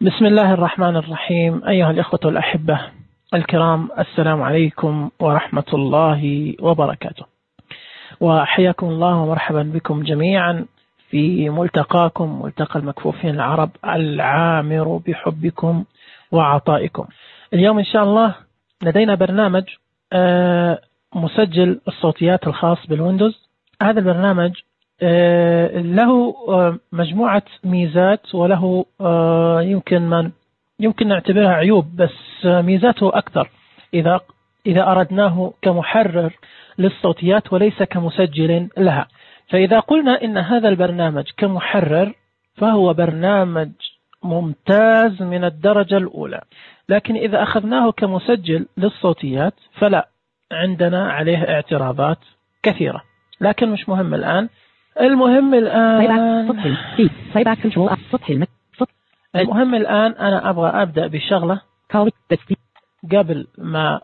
بسم الله الرحمن الرحيم. أيها الإخوة الأحبة الكرام، السلام عليكم ورحمة الله وبركاته، وحياكم الله ومرحبا بكم جميعا في ملتقاكم، ملتقى المكفوفين العرب العامر بحبكم وعطائكم. اليوم إن شاء الله لدينا برنامج مسجل الصوتيات الخاص بالويندوز. هذا البرنامج له مجموعة ميزات، وله يمكن نعتبرها عيوب، بس ميزاته أكثر إذا أردناه كمحرر للصوتيات وليس كمسجل لها. فإذا قلنا إن هذا البرنامج كمحرر فهو برنامج ممتاز من الدرجة الأولى، لكن إذا أخذناه كمسجل للصوتيات فلا، عندنا عليه اعتراضات كثيرة، لكن مش مهم الآن. المهم الآن أنا أبغى أبدأ بشغلة قبل ما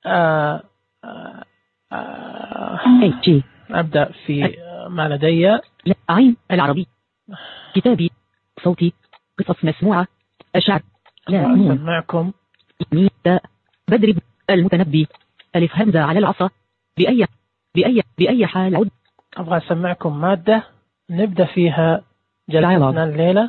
أبدأ في ما لدي. عين العربي، كتابي، صوتي، قصص مسموعة، أشعر، لا أسمعكم بدر المتنبي، ألف همزة على العصا، بأي حال عد. أبغى أسمعكم مادة نبدأ فيها جلستنا الليلة.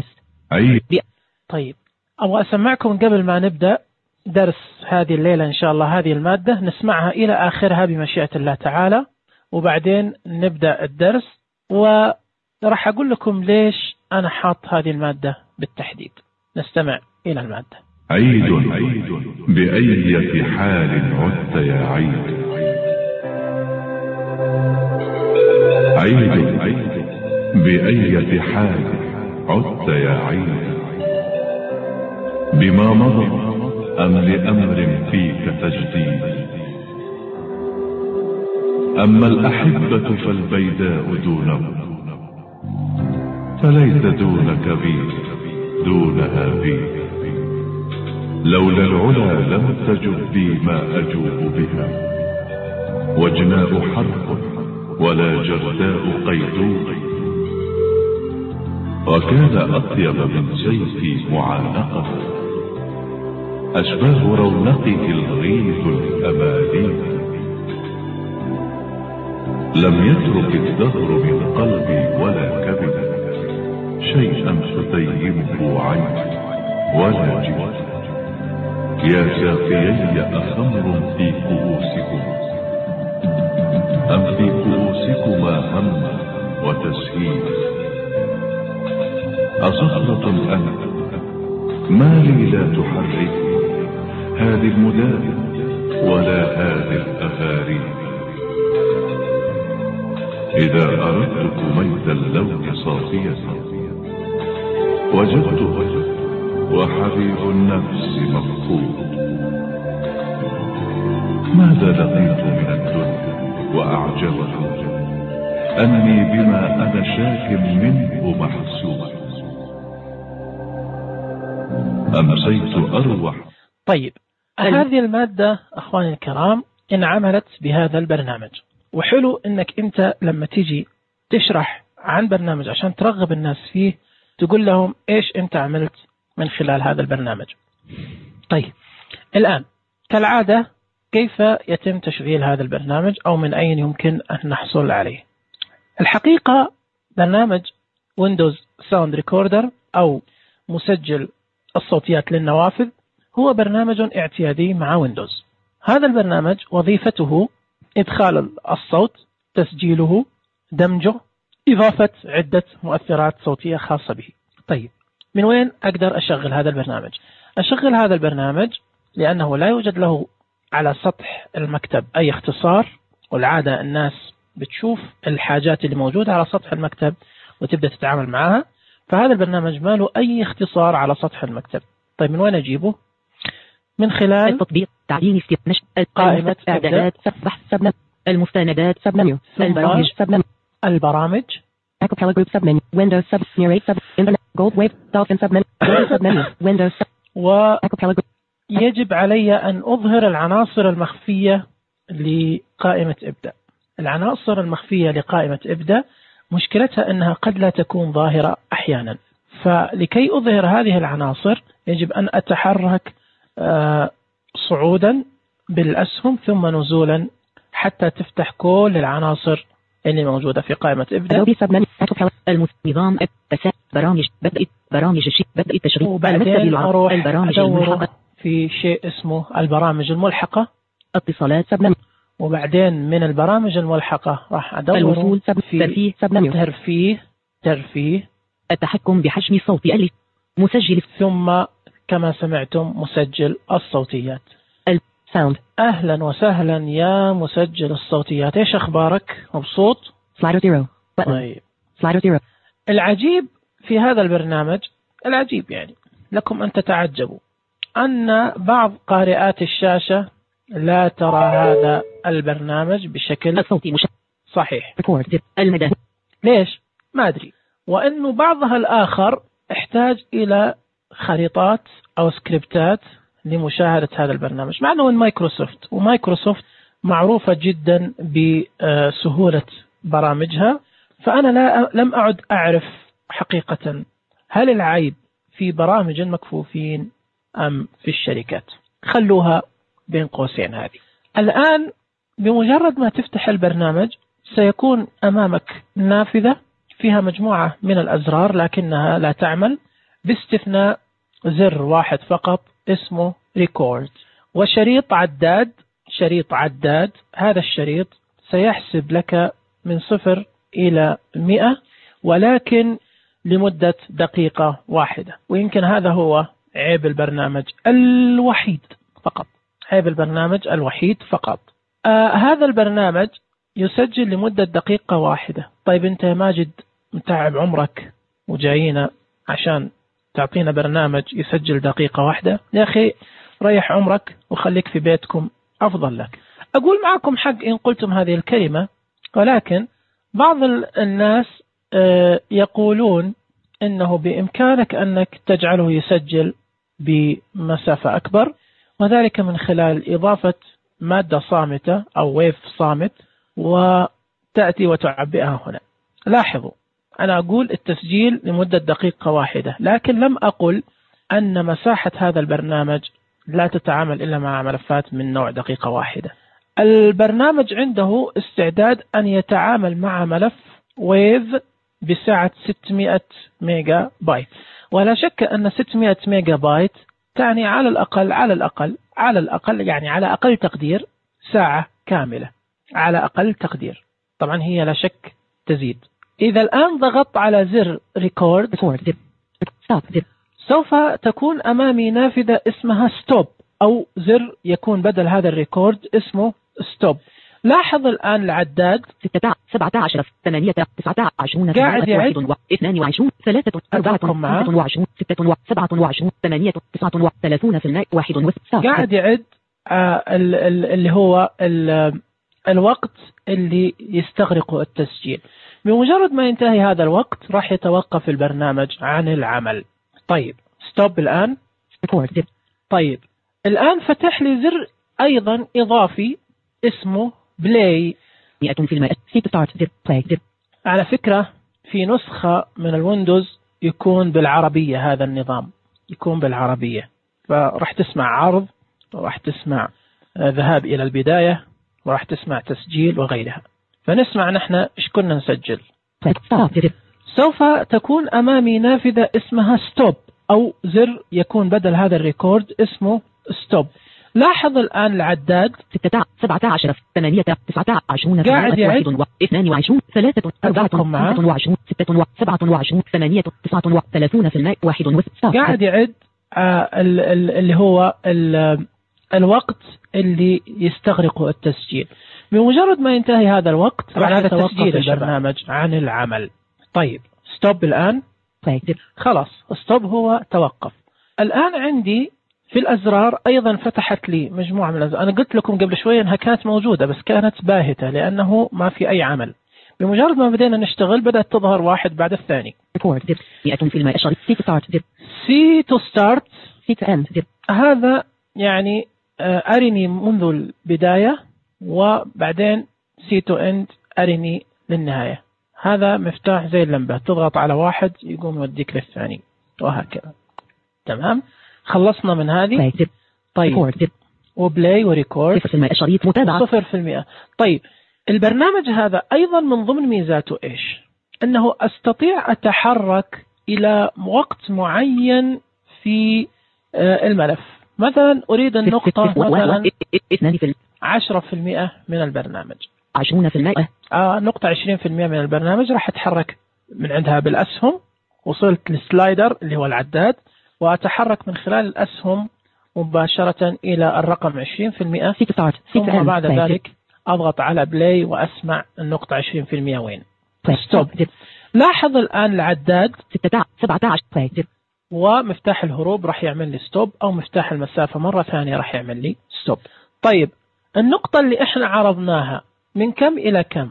طيب، أبغى أسمعكم قبل ما نبدأ درس هذه الليلة إن شاء الله هذه المادة، نسمعها إلى آخرها بمشيئة الله تعالى، وبعدين نبدأ الدرس، وراح أقول لكم ليش أنا حاط هذه المادة بالتحديد. نستمع إلى المادة. عيد بأية حال عدت يا عيد، عيد بأية حال عدت يا عيد، بما مضى أم لأمر فيك تجديد، أما الأحبة فالبيداء دونه، فليس دونك بيد دونها بيد، لولا العلا لم تجب بي ما أجوب بها، وجناء حرب ولا جرداء قيدون، وكان أطيب من سيفي معانقة، أشباه رونقه الغيث الأماني، لم يترك الدهر من قلبي ولا كبد شيئا تتيمه عين ولا جبد، يا ساقيي أخمر في كؤوسكم أم في كؤوسكما هم وتسهيل، أصخرة أنت ما لي لا تحرك هذه المدائن ولا هذه الأغاري، إذا أردت كميت اللون صافية وجدته وحبيب النفس مفقود، ماذا لقيت من الدنيا وأعجبه أني بما أنا شاك منه محسوب، أمسيت أروح. طيب، هذه المادة أخواني الكرام انعملت بهذا البرنامج، وحلو إنك أنت لما تيجي تشرح عن برنامج عشان ترغب الناس فيه تقول لهم إيش أنت عملت من خلال هذا البرنامج. طيب، الآن كالعادة كيف يتم تشغيل هذا البرنامج أو من أين يمكن أن نحصل عليه؟ الحقيقة برنامج ويندوز ساوند ريكوردر أو مسجل الصوتيات للنوافذ هو برنامج اعتيادي مع ويندوز. هذا البرنامج وظيفته إدخال الصوت، تسجيله، دمجه، إضافة عدة مؤثرات صوتية خاصة به. طيب، من وين أقدر أشغل هذا البرنامج؟ أشغل هذا البرنامج لأنه لا يوجد له على سطح المكتب أي اختصار، والعادة الناس بتشوف الحاجات اللي موجودة على سطح المكتب وتبدأ تتعامل معها، فهذا البرنامج ما له أي اختصار على سطح المكتب. طيب، من وين أجيبه؟ من خلال التطبيق، تعديل قائمة إعدادات، بحث سبمنيو، المستندات سبمنيو، البرامج سبمنيو، البرامج Acapella Group submenu, Windows sub, Narrate sub, Internet, Gold Wave, Dolphin submenu, Windows submenu, Windows sub, Acapella Group. ويجب علي أن أظهر العناصر المخفية لقائمة إبدأ. العناصر المخفية لقائمة إبدأ مشكلتها أنها قد لا تكون ظاهرة أحيانا، فلكي أظهر هذه العناصر يجب أن أتحرك صعودا بالأسهم ثم نزولا حتى تفتح كل العناصر اللي موجودة في قائمة ابدأ. نظام برامج بدء التشغيل. وبعدين أروح أدور في شيء اسمه البرامج الملحقة. اتصالات سبمنيو. وبعدين من البرامج الملحقة راح أدور في ترفيه التحكم بحجم الصوت مسجل، ثم كما سمعتم مسجل الصوتيات. الساوند. أهلا وسهلا يا مسجل الصوتيات، إيش أخبارك؟ مبسوط؟ سلايدر 0. طيب. سلايدر 0. العجيب في هذا البرنامج، العجيب يعني لكم أن تتعجبوا، أن بعض قارئات الشاشة لا ترى هذا البرنامج بشكل الصوتي صحيح. المدى. ليش؟ ما أدري. وأنه بعضها الآخر احتاج إلى خريطات أو سكريبتات لمشاهدة هذا البرنامج، مع أنه مايكروسوفت، ومايكروسوفت معروفة جدا بسهولة برامجها. فأنا لم أعد أعرف حقيقة هل العيب في برامج المكفوفين أم في الشركات. خلوها بين قوسين هذه. الآن بمجرد ما تفتح البرنامج سيكون أمامك نافذة فيها مجموعة من الأزرار لكنها لا تعمل باستثناء زر واحد فقط اسمه ريكورد، وشريط عداد. شريط عداد، هذا الشريط سيحسب لك من 0 إلى 100 ولكن لمدة دقيقة واحدة. ويمكن هذا هو عيب البرنامج الوحيد فقط. عيب البرنامج الوحيد فقط. هذا البرنامج يسجل لمدة دقيقة واحدة. طيب أنت يا ماجد متعب عمرك وجاينا عشان تعطينا برنامج يسجل دقيقة واحدة؟ يا أخي ريح عمرك وخليك في بيتكم أفضل لك. أقول معكم حق إن قلتم هذه الكلمة، ولكن بعض الناس يقولون إنه بإمكانك أنك تجعله يسجل بمسافة أكبر، وذلك من خلال إضافة مادة صامتة أو ويف صامت وتأتي وتعبئها هنا. لاحظوا أنا أقول التسجيل لمدة دقيقة واحدة، لكن لم أقل أن مساحة هذا البرنامج لا تتعامل إلا مع ملفات من نوع دقيقة واحدة. البرنامج عنده استعداد أن يتعامل مع ملف ويف بسعة 600 ميجا بايت، ولا شك أن 600 ميجا بايت تعني على الأقل يعني على أقل تقدير ساعة كاملة، على أقل تقدير. طبعا هي لا شك تزيد. إذا الآن ضغطت على زر ريكورد سوف تكون أمامي نافذة اسمها ستوب، أو زر يكون بدل هذا الريكورد اسمه ستوب. لاحظ الآن العداد 6 17 8 29 قاعد يعد 22 3 24 26 27 8 39 31 قاعد يعد اللي هو الوقت اللي يستغرقه التسجيل. بمجرد ما ينتهي هذا الوقت راح يتوقف البرنامج عن العمل. طيب ستوب الآن. طيب الآن فتح لي زر أيضا إضافي اسمه بلاي. 100% على فكرة في نسخة من الويندوز يكون بالعربية، هذا النظام يكون بالعربية، فراح تسمع عرض وراح تسمع ذهاب إلى البداية وراح تسمع تسجيل وغيرها. فنسمع نحن إيش كنا نسجل. سوف تكون أمامي نافذة اسمها ستوب، أو زر يكون بدل هذا الريكورد اسمه ستوب. لاحظ الآن العداد 6 17 8 29 قاعد يعد 22 3 24 26 27 8 39 31 قاعد يعد اللي هو الوقت اللي يستغرقه التسجيل. بمجرد ما ينتهي هذا الوقت راح يتوقف البرنامج عن العمل. طيب ستوب الآن. خلاص ستوب هو توقف. الآن عندي في الأزرار أيضا فتحت لي مجموعة من الأزرار. أنا قلت لكم قبل شوية أنها كانت موجودة بس كانت باهتة لأنه ما في أي عمل. بمجرد ما بدينا نشتغل بدأت تظهر واحد بعد الثاني. سي تو ستارت. هذا يعني أرني منذ البداية، وبعدين سي تو اند أرني للنهاية. هذا مفتاح زي اللمبة، تضغط على واحد يقوم يوديك للثاني. وهكذا. تمام، خلصنا من هذه. play zip طيب record zip وبلاي وريكورد 0% شريط متابعة 0%. طيب البرنامج هذا أيضا من ضمن ميزاته إيش؟ أنه أستطيع أتحرك إلى وقت معين في الملف. مثلا أريد النقطة مثلا 10% من البرنامج، 20% نقطة 20% من البرنامج راح أتحرك من عندها بالأسهم. وصلت للسلايدر اللي هو العداد، وأتحرك من خلال الأسهم مباشرة إلى الرقم 20%. ثم بعد ذلك أضغط على بلاي وأسمع النقطة 20% وين. ستوب. لاحظ الآن العداد 17 ومفتاح الهروب راح يعمل لي ستوب، أو مفتاح المسافة مرة ثانية راح يعمل لي ستوب. طيب النقطة اللي احنا عرضناها من كم إلى كم؟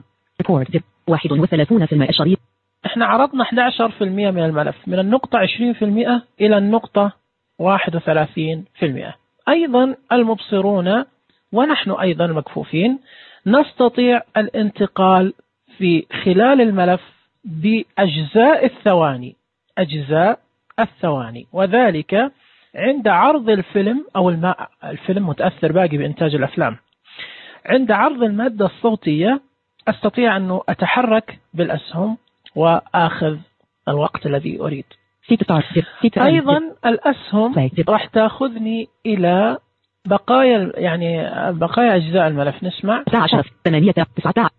31% شريط. احنا عرضنا 11% من الملف، من النقطة 20% إلى النقطة 31%. أيضا المبصرون ونحن أيضا المكفوفين نستطيع الانتقال في خلال الملف بأجزاء الثواني، أجزاء الثواني، وذلك عند عرض الفيلم أو الفيلم متأثر باقي بإنتاج الأفلام. عند عرض المادة الصوتية أستطيع أن أتحرك بالأسهم وآخذ الوقت الذي أريد. أيضا الأسهم راح تأخذني إلى بقايا، يعني بقايا أجزاء الملف. نسمع 19 8 19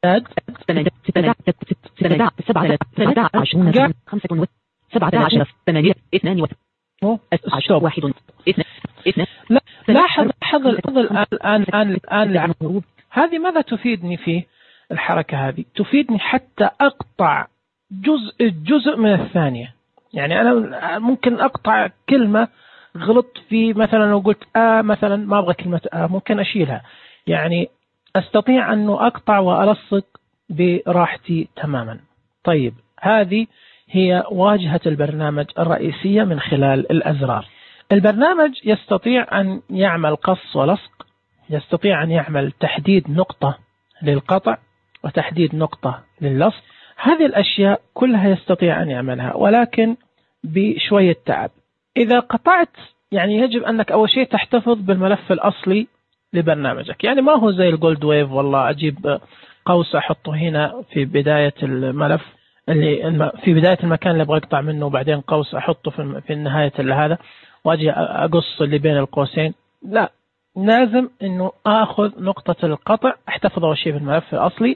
لاحظ الآن هذه ماذا تفيدني في الحركة هذه؟ تفيدني حتى أقطع جزء من الثانية. يعني أنا ممكن أقطع كلمة غلط في، مثلا لو قلت مثلا ما أبغى كلمة ممكن أشيلها. يعني أستطيع أن أقطع وألصق براحتي تماما. طيب هذه هي واجهة البرنامج الرئيسية من خلال الأزرار. البرنامج يستطيع أن يعمل قص ولصق، يستطيع أن يعمل تحديد نقطة للقطع وتحديد نقطة للصق. هذه الأشياء كلها يستطيع أن يعملها، ولكن بشوية تعب. إذا قطعت يعني يجب أنك أول شيء تحتفظ بالملف الأصلي لبرنامجك. يعني ما هو زي الجولد ويف، والله أجيب قوس أحطه هنا في بداية الملف، اللي في بداية المكان اللي أبغى أقطع منه، وبعدين قوس أحطه في نهاية هذا، وأجي أقص اللي بين القوسين. لا، لازم إنه آخذ نقطة القطع، أحتفظ أول شيء بالملف الأصلي،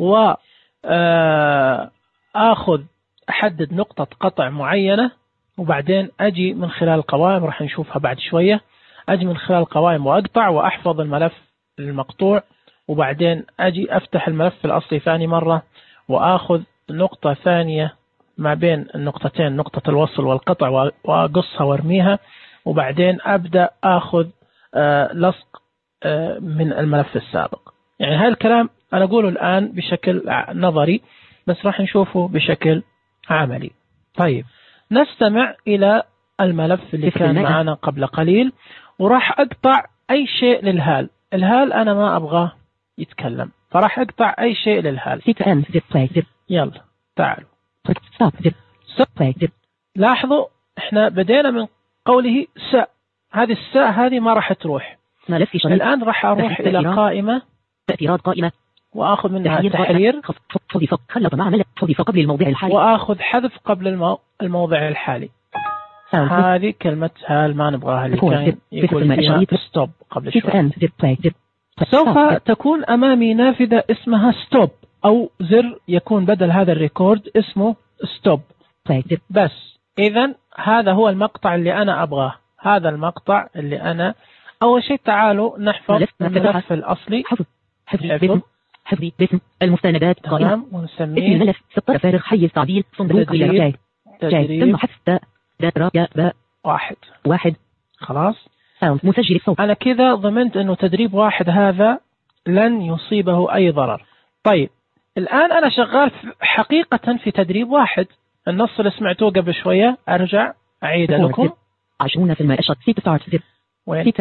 وآخذ أحدد نقطة قطع معينة، وبعدين أجي من خلال القوائم راح نشوفها بعد شوية. أجي من خلال القوائم وأقطع وأحفظ الملف المقطوع، وبعدين أجي أفتح الملف الأصلي ثاني مرة وآخذ نقطة ثانية ما بين النقطتين، نقطة الوصل والقطع، وأقصها وارميها، وبعدين أبدأ أخذ لصق من الملف السابق. يعني هذا الكلام أنا أقوله الآن بشكل نظري، بس راح نشوفه بشكل عملي. طيب نستمع إلى الملف اللي كان معنا قبل قليل، وراح أقطع أي شيء للهال. الهال أنا ما أبغاه يتكلم، فراح أقطع أي شيء للهال. يلا تعالوا. لاحظوا احنا بدينا من قوله ساء، هذه الساء هذه ما راح تروح. الآن راح أروح إلى قائمة، تأثيرات قائمة، وآخذ منها تحرير، خلط مع ملف حذف قبل الموضع الحالي، وآخذ حذف قبل الموضع الحالي. هذه كلمة هال ما نبغاها، اللي كان يقول فيها ستوب قبل شوي. سوف تكون أمامي نافذة اسمها ستوب، أو زر يكون بدل هذا الريكورد اسمه ستوب بس. إذن هذا هو المقطع اللي أنا أبغاه، هذا المقطع اللي أنا أول شيء تعالوا نحفظ الملف الأصلي. حفظ باسم المستندات قائمة، ونسميه الملف سطر فارغ حيز تعديل صندوق إلى جاي ثم حذف باء واحد. خلاص مسجل الصوت. أنا كذا ضمنت أنه تدريب واحد هذا لن يصيبه أي ضرر. طيب الآن أنا شغال حقيقة في تدريب واحد. النص اللي سمعتوه قبل شوية أرجع أعيد لكم. 20% أشط سيت ستارت زب وين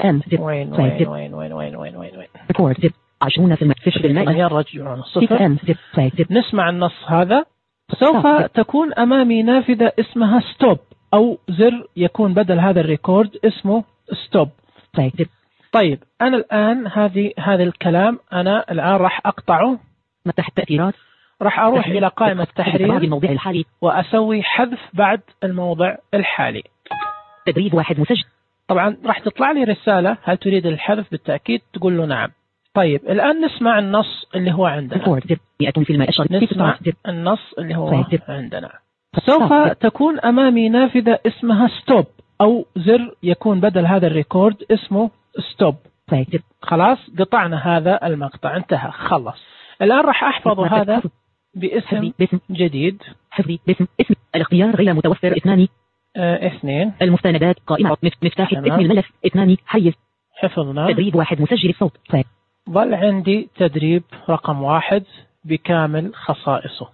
20% يرجعون الصفر. نسمع النص هذا. سوف تكون أمامي نافذة اسمها ستوب، أو زر يكون بدل هذا الريكورد اسمه ستوب. طيب أنا الآن هذا الكلام أنا الآن راح أقطعه. تحت تأثيرات راح أروح إلى قائمة تحرير الموضع الحالي وأسوي حذف بعد الموضع الحالي. تدريب 1 مسجل. طبعا راح تطلع لي رسالة هل تريد الحذف؟ بالتأكيد تقول له نعم. طيب الآن نسمع النص اللي هو عندنا. نسمع النص اللي هو عندنا. سوف تكون أمامي نافذة اسمها ستوب أو زر يكون بدل هذا الريكورد اسمه ستوب. خلاص قطعنا هذا المقطع انتهى خلص. الآن راح أحفظ هذا باسم جديد. حفظي باسم اسم الاختيار غير متوفر 2 المستندات قائمة مفتاح اسم الملف 2 حيز. حفظنا. تدريب 1 مسجل الصوت. ظل عندي تدريب رقم 1 بكامل خصائصه.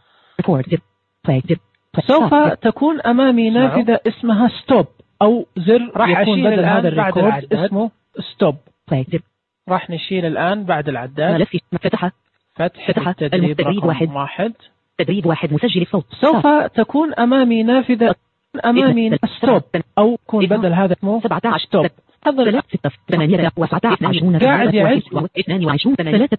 سوف تكون أمامي نافذة اسمها ستوب أو زر راح يكون بدل هذا الريكورد اسمه ستوب. راح نشيل الآن بعد العداد. ملف فتح التدريب رقم 1. تدريب 1 مسجل الصوت. سوف تكون أمامي نافذة ستوب أو يكون بدل هذا اسمه 17 ستوب. تفضل 6 8 27 قاعد يعد 22 3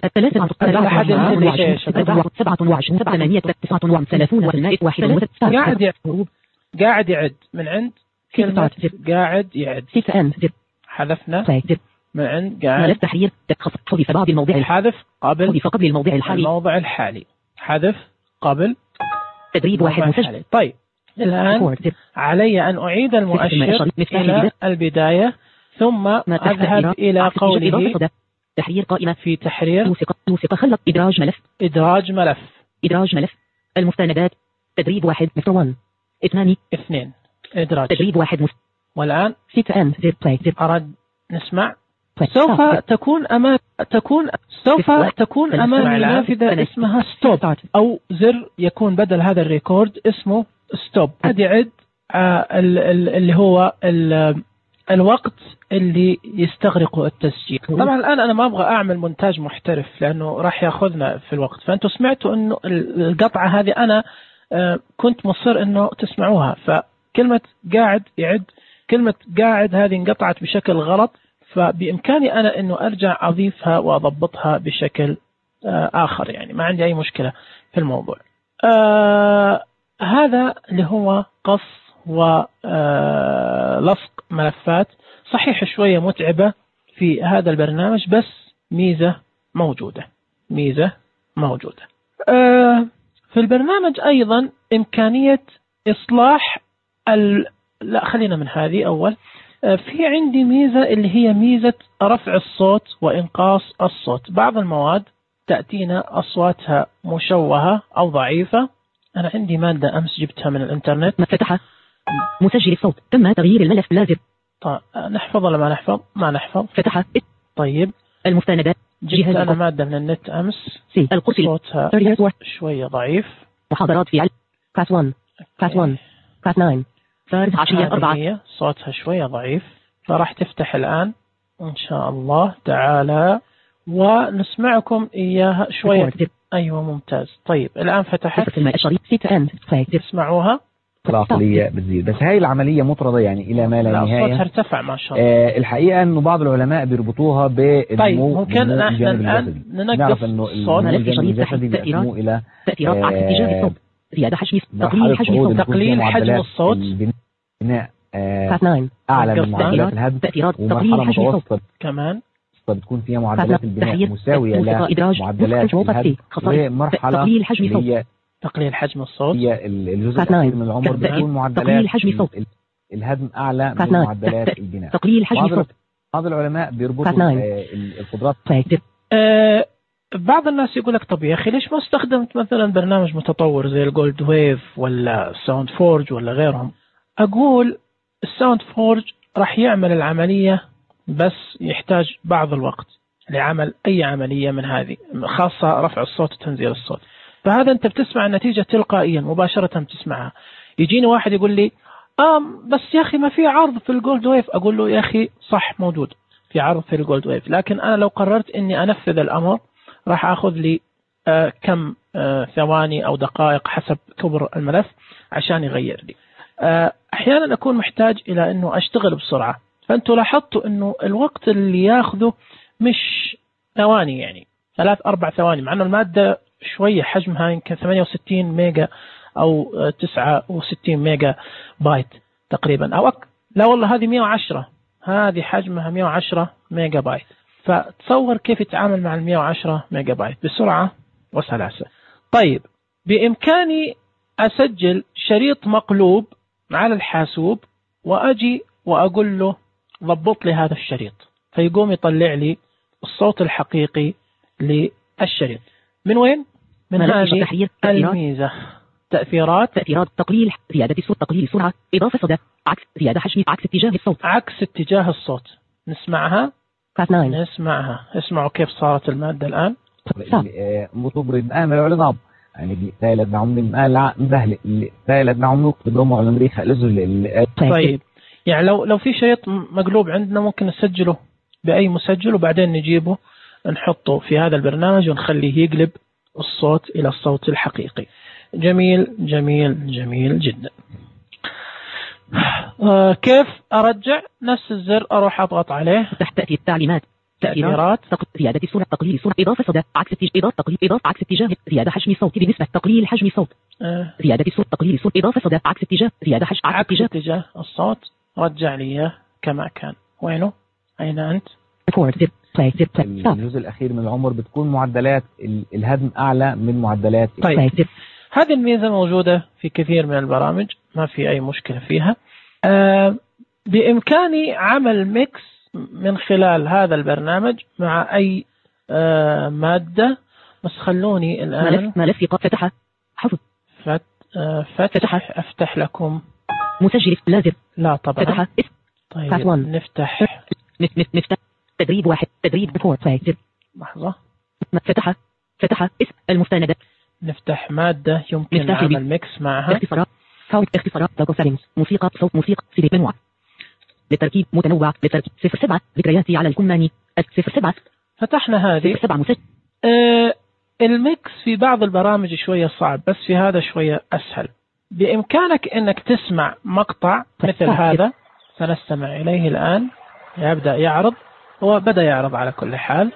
قاعد يعد من عند كلمة قاعد يعد. حذفنا من عند قاعد. ملف تحرير حذف بعض الموضع حذف قبل حذف قبل الموضع الحالي. الموضع الحالي حذف قبل تدريب 1 مسجل. طيب الآن علي أن أعيد المؤشر إلى البداية ثم أذهب إلى قوله تحرير قائمة في تحرير توثق خلق إدراج ملف المستندات تدريب 1 2 إدراج تدريب 1 والآن 6 أرد نسمع. سوف تكون أمامي نافذة اسمها ستوب أو زر يكون بدل هذا الريكورد اسمه ستوب. قاعد يعد اللي هو الوقت اللي يستغرقه التسجيل. طبعا الآن أنا ما أبغى أعمل مونتاج محترف لأنه راح يأخذنا في الوقت. فأنتوا سمعتوا أنه القطعة هذه أنا كنت مصر أنه تسمعوها. فكلمة قاعد يعد كلمة قاعد هذه انقطعت بشكل غلط فبإمكاني أنا أنه أرجع أضيفها وأضبطها بشكل آخر. يعني ما عندي أي مشكلة في الموضوع. هذا اللي هو قص ولصق ملفات. صحيح شوية متعبة في هذا البرنامج بس ميزة موجودة. في البرنامج أيضا إمكانية إصلاح لا خلينا من هذه أول. في عندي ميزة اللي هي ميزة رفع الصوت وإنقاص الصوت. بعض المواد تأتينا أصواتها مشوهة أو ضعيفة. أنا عندي مادة أمس جبتها من الإنترنت. فتح مسجل الصوت تم تغيير الملف لازم. طيب نحفظ ولا ما نحفظ؟ ما نحفظ. فتح طيب المستندات جبت أنا مادة من النت أمس صوتها شوية ضعيف. محاضرات في كلاس 1 كلاس 1 كلاس 9 ثالث عشية 4 صوتها شوية ضعيف. فراح تفتح الآن إن شاء الله تعالى ونسمعكم إياها شوية. أيوة ممتاز. طيب الآن فتحت تسمعوها. العقلية بتزيد بس هاي العملية مطردة يعني إلى ما لا نهاية. صوتها ارتفع ما شاء الله. الحقيقة إنه بعض العلماء بيربطوها بالنمو. طيب ممكن احنا الآن ننقص الصوت. الجسدي بينمو إلى تأثيرات عكس اتجاه الصوت. زيادة حجم تقليل حجم الصوت. بناء أعلى من معدلات الهدم. ومرحلة متوسطة كمان بتكون فيها معدلات البناء مساوية لمعدلات الهدم. ومرحلة تقليل حجم الصوت هي الجزء الأخير من العمر بتكون معدلات الهدم أعلى من معدلات البناء. تقليل حجم الصوت. بعض العلماء بيربطوا القدرات. بعض الناس يقول لك طب يا أخي ليش ما استخدمت مثلا برنامج متطور زي الجولد ويف ولا ساوند فورج ولا غيرهم؟ أقول الساوند فورج راح يعمل العملية بس يحتاج بعض الوقت لعمل أي عملية من هذه خاصة رفع الصوت وتنزيل الصوت. فهذا أنت بتسمع النتيجة تلقائيا مباشرة بتسمعها. يجيني واحد يقول لي بس يا أخي ما في عرض في الجولد ويف. أقول له يا أخي صح موجود في عرض في الجولد ويف لكن أنا لو قررت أني أنفذ الأمر راح أخذ لي كم ثواني أو دقائق حسب كبر الملف عشان يغير لي. أحيانا أكون محتاج إلى أنه أشتغل بسرعة، فأنتوا لاحظتوا أنه الوقت اللي ياخذه مش ثواني، يعني 3-4 ثواني، مع أنه المادة شوية حجمها يمكن 68 ميجا أو 69 ميجا بايت تقريبا أو لا والله هذه 110، هذه حجمها 110 ميجا بايت. فتصور كيف يتعامل مع 110 ميجا بايت بسرعة وسلاسة. طيب بإمكاني أسجل شريط مقلوب على الحاسوب وأجي وأقول له ضبط لي هذا الشريط، فيقوم يطلع لي الصوت الحقيقي للشريط. من وين؟ من هذه الميزة. تأثيرات تقليل زيادة الصوت، تقليل سرعة، إضافة صدى، عكس زيادة حجم، عكس اتجاه الصوت، عكس اتجاه الصوت. نسمعها. اسمعوا كيف صارت المادة الآن. مطبر الآن العلضاب يعني ثالث نعم الآن مذهل ثالث نعم نقدم على أمريكا لزل. طيب يعني لو في شريط مقلوب عندنا ممكن نسجله بأي مسجل وبعدين نجيبه نحطه في هذا البرنامج ونخليه يقلب الصوت إلى الصوت الحقيقي. جميل جميل جميل جدا. كيف أرجع؟ نفس الزر أروح أضغط عليه. تحت تأتي التعليمات. تأثيرات زيادة السرعة، تقليل سرعة، إضافة صدى، عكس إضافة عكس اتجاه، زيادة حجم صوت بنسبة، تقليل حجم صوت، زيادة السرعة، تقليل سرعة، إضافة صدى، عكس اتجاه، زيادة حجم، عكس اتجاه الصوت. رجع لي كما كان. وينه؟ أين أنت؟ الجزء الأخير من العمر بتكون معدلات الهدم أعلى من معدلات. طيب هذه الميزة موجودة في كثير من البرامج، ما في أي مشكلة فيها. بإمكاني عمل ميكس من خلال هذا البرنامج مع أي مادة، بس خلوني الآن ملف فتح حفظ فتح أفتح لكم مسجل لازم. لا طبعا فتح. طيب نفتح تدريب 1 تدريب 4 لحظة. فتح اسم المستندة. نفتح مادة يمكن عمل ميكس معها. اختصارات موسيقى صوت موسيقى سيدي منوع لتركيب متنوع لتركيب 07 ذكرياتي على الكماني 07. فتحنا هذه 07 مسجل. الميكس في بعض البرامج شوية صعب، بس في هذا شوية أسهل. بإمكانك أنك تسمع مقطع مثل هذا، سنستمع إليه الآن. يبدأ يعرض، هو بدأ يعرض على كل حال.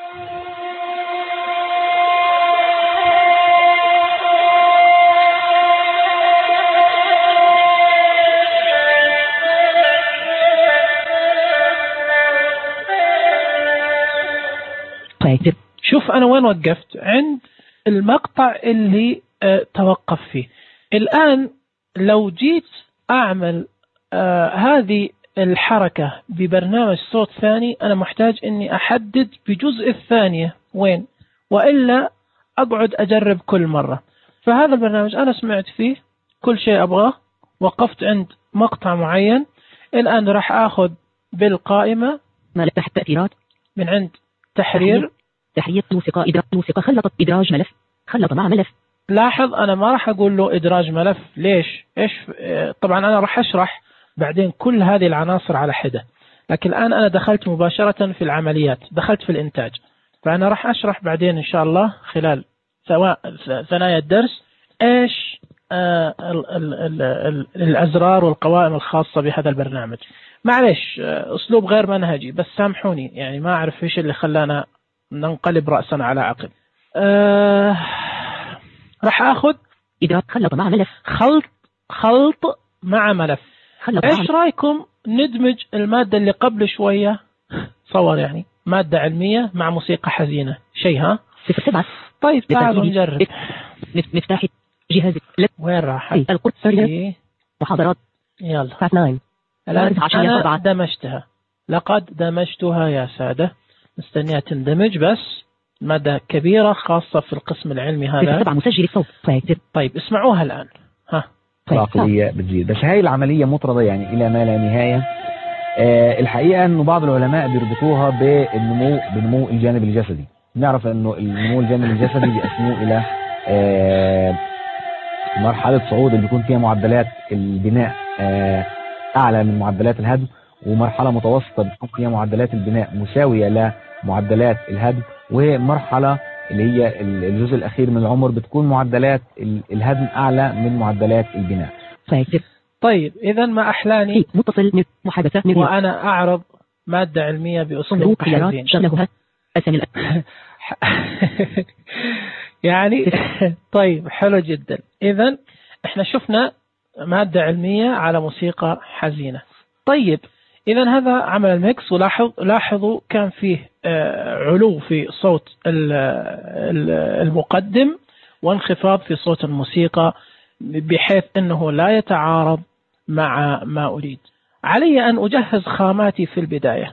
شوف أنا وين وقفت، عند المقطع اللي توقف فيه. الآن لو جيت أعمل هذه الحركة ببرنامج صوت ثاني، أنا محتاج أني أحدد بجزء الثانية وين، وإلا أقعد أجرب كل مرة. فهذا البرنامج أنا سمعت فيه كل شيء أبغاه، وقفت عند مقطع معين. الآن راح أخذ بالقائمة ملف تأثيرات من عند تحرير موسيقى خلطت إدراج ملف، خلط مع ملف. لاحظ أنا ما راح أقول له إدراج ملف. ليش؟ طبعا أنا راح أشرح بعدين كل هذه العناصر على حدة، لكن الآن أنا دخلت مباشرة في العمليات، دخلت في الإنتاج، فأنا راح أشرح بعدين إن شاء الله خلال ثنايا الدرس إيش الأزرار والقوائم الخاصة بهذا البرنامج. معلش أسلوب غير منهجي، بس سامحوني، يعني ما أعرف إيش اللي خلانا ننقلب رأسا على عقب. راح أخذ خلط مع ملف، خلط مع ملف. إيش رأيكم ندمج المادة اللي قبل شوية، صور يعني مادة علمية مع موسيقى حزينة، شيء ها؟ 07. طيب تعالوا نجرب. مفتاح جهاز وين راح؟ القدس محاضرات. يلا 9. الآن أنا دمجتها، لقد دمجتها يا سادة. مستنيها تندمج، بس مادة كبيرة خاصة في القسم العلمي هذا. 7 مسجل الصوت. طيب اسمعوها الآن. ها العقلية بتزيد، بس هاي العملية مطردة يعني إلى ما لا نهاية. الحقيقة أنه بعض العلماء بيربطوها بنمو الجانب الجسدي. نعرف أنه النمو الجانب الجسدي بيقسموه إلى مرحلة صعود اللي بيكون فيها معدلات البناء أعلى من معدلات الهدم، ومرحلة متوسطة بتكون فيها معدلات البناء مساوية لمعدلات الهدم، ومرحلة اللي هي الجزء الأخير من العمر بتكون معدلات الهدم أعلى من معدلات البناء. طيب إذا ما أحلاني متصل محادثة وأنا أعرض مادة علمية بأسلوب حزين شغلها أسامي يعني طيب حلو جدا. إذا إحنا شفنا مادة علمية على موسيقى حزينة. طيب إذا هذا عمل الميكس، ولاحظوا كان فيه علو في صوت المقدم وانخفاض في صوت الموسيقى بحيث أنه لا يتعارض مع ما أريد. علي أن أجهز خاماتي في البداية،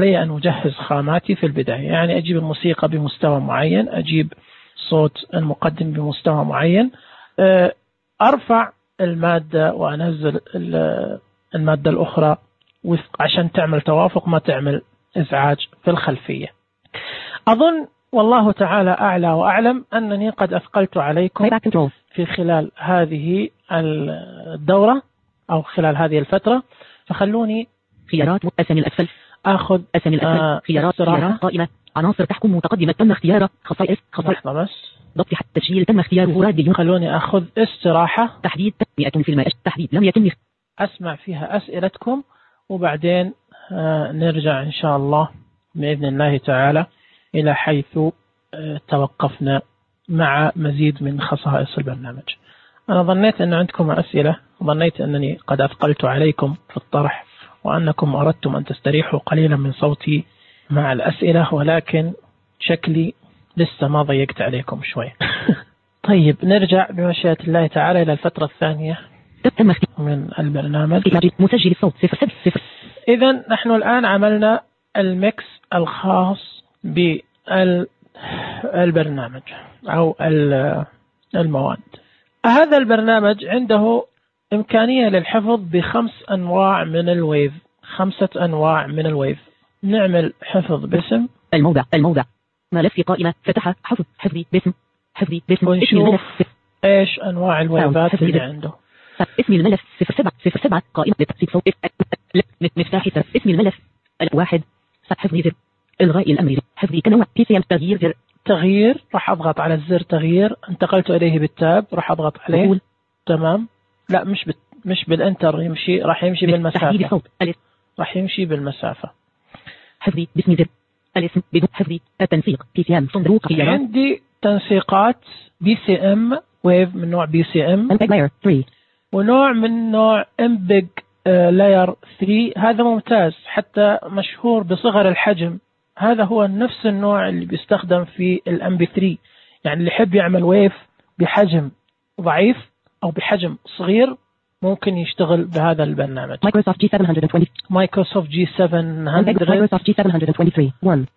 يعني أجيب الموسيقى بمستوى معين، أجيب صوت المقدم بمستوى معين، أرفع المادة وأنزل المادة الأخرى عشان تعمل توافق، ما تعمل إزعاج في الخلفية. أظن والله تعالى أعلى وأعلم أنني قد أثقلت عليكم في خلال هذه الدورة أو خلال هذه الفترة، فخلوني خيارات أسامي الأسفل أخذ أسامي الأسفل خيارات قائمة عناصر تحكم متقدمة تم اختياره خصائص ضبط تسجيل تم اختياره راد. خلوني أخذ استراحة تحديد 100% تحديد لم يتم أسمع فيها أسئلتكم، وبعدين نرجع إن شاء الله بإذن الله تعالى إلى حيث توقفنا مع مزيد من خصائص البرنامج. أنا ظنيت أن عندكم أسئلة، ظنيت أنني قد أثقلت عليكم في الطرح وأنكم أردتم أن تستريحوا قليلا من صوتي مع الأسئلة، ولكن شكلي لسه ما ضيقت عليكم شوي. طيب نرجع بمشيئة الله تعالى إلى الفترة الثانية من البرنامج. مسجل الصوت 0. إذا نحن الآن عملنا الميكس الخاص بالبرنامج أو المواد. هذا البرنامج عنده إمكانية للحفظ ب5 أنواع من الويف، 5 أنواع من الويف. نعمل حفظ باسم الموضع ملف قائمة فتح حفظي باسم ونشوف إيش أنواع الويفات اللي عنده. اسم الملف 07 قائمة لتحسيب صوت مفتاح اسم الملف 1 حفظي زر إلغاء الأمر حفظي كنوع PCM تغيير راح أضغط على الزر تغيير، انتقلت إليه بالتاب راح أضغط عليه. تمام. لا مش بالانتر يمشي، راح يمشي بالمسافة، راح يمشي بالمسافة. حفظي باسم زر الاسم بدون حفظي التنسيق PCM صندوق عندي تنسيقات BCM ويف من نوع BCM ونوع من نوع MPEG Layer 3. هذا ممتاز، حتى مشهور بصغر الحجم. هذا هو نفس النوع اللي بيستخدم في MP3، يعني اللي يحب يعمل ويف بحجم ضعيف أو بحجم صغير ممكن يشتغل بهذا البرنامج. مايكروسوفت G 720 مايكروسوفت G 700 مايكروسوفت G 723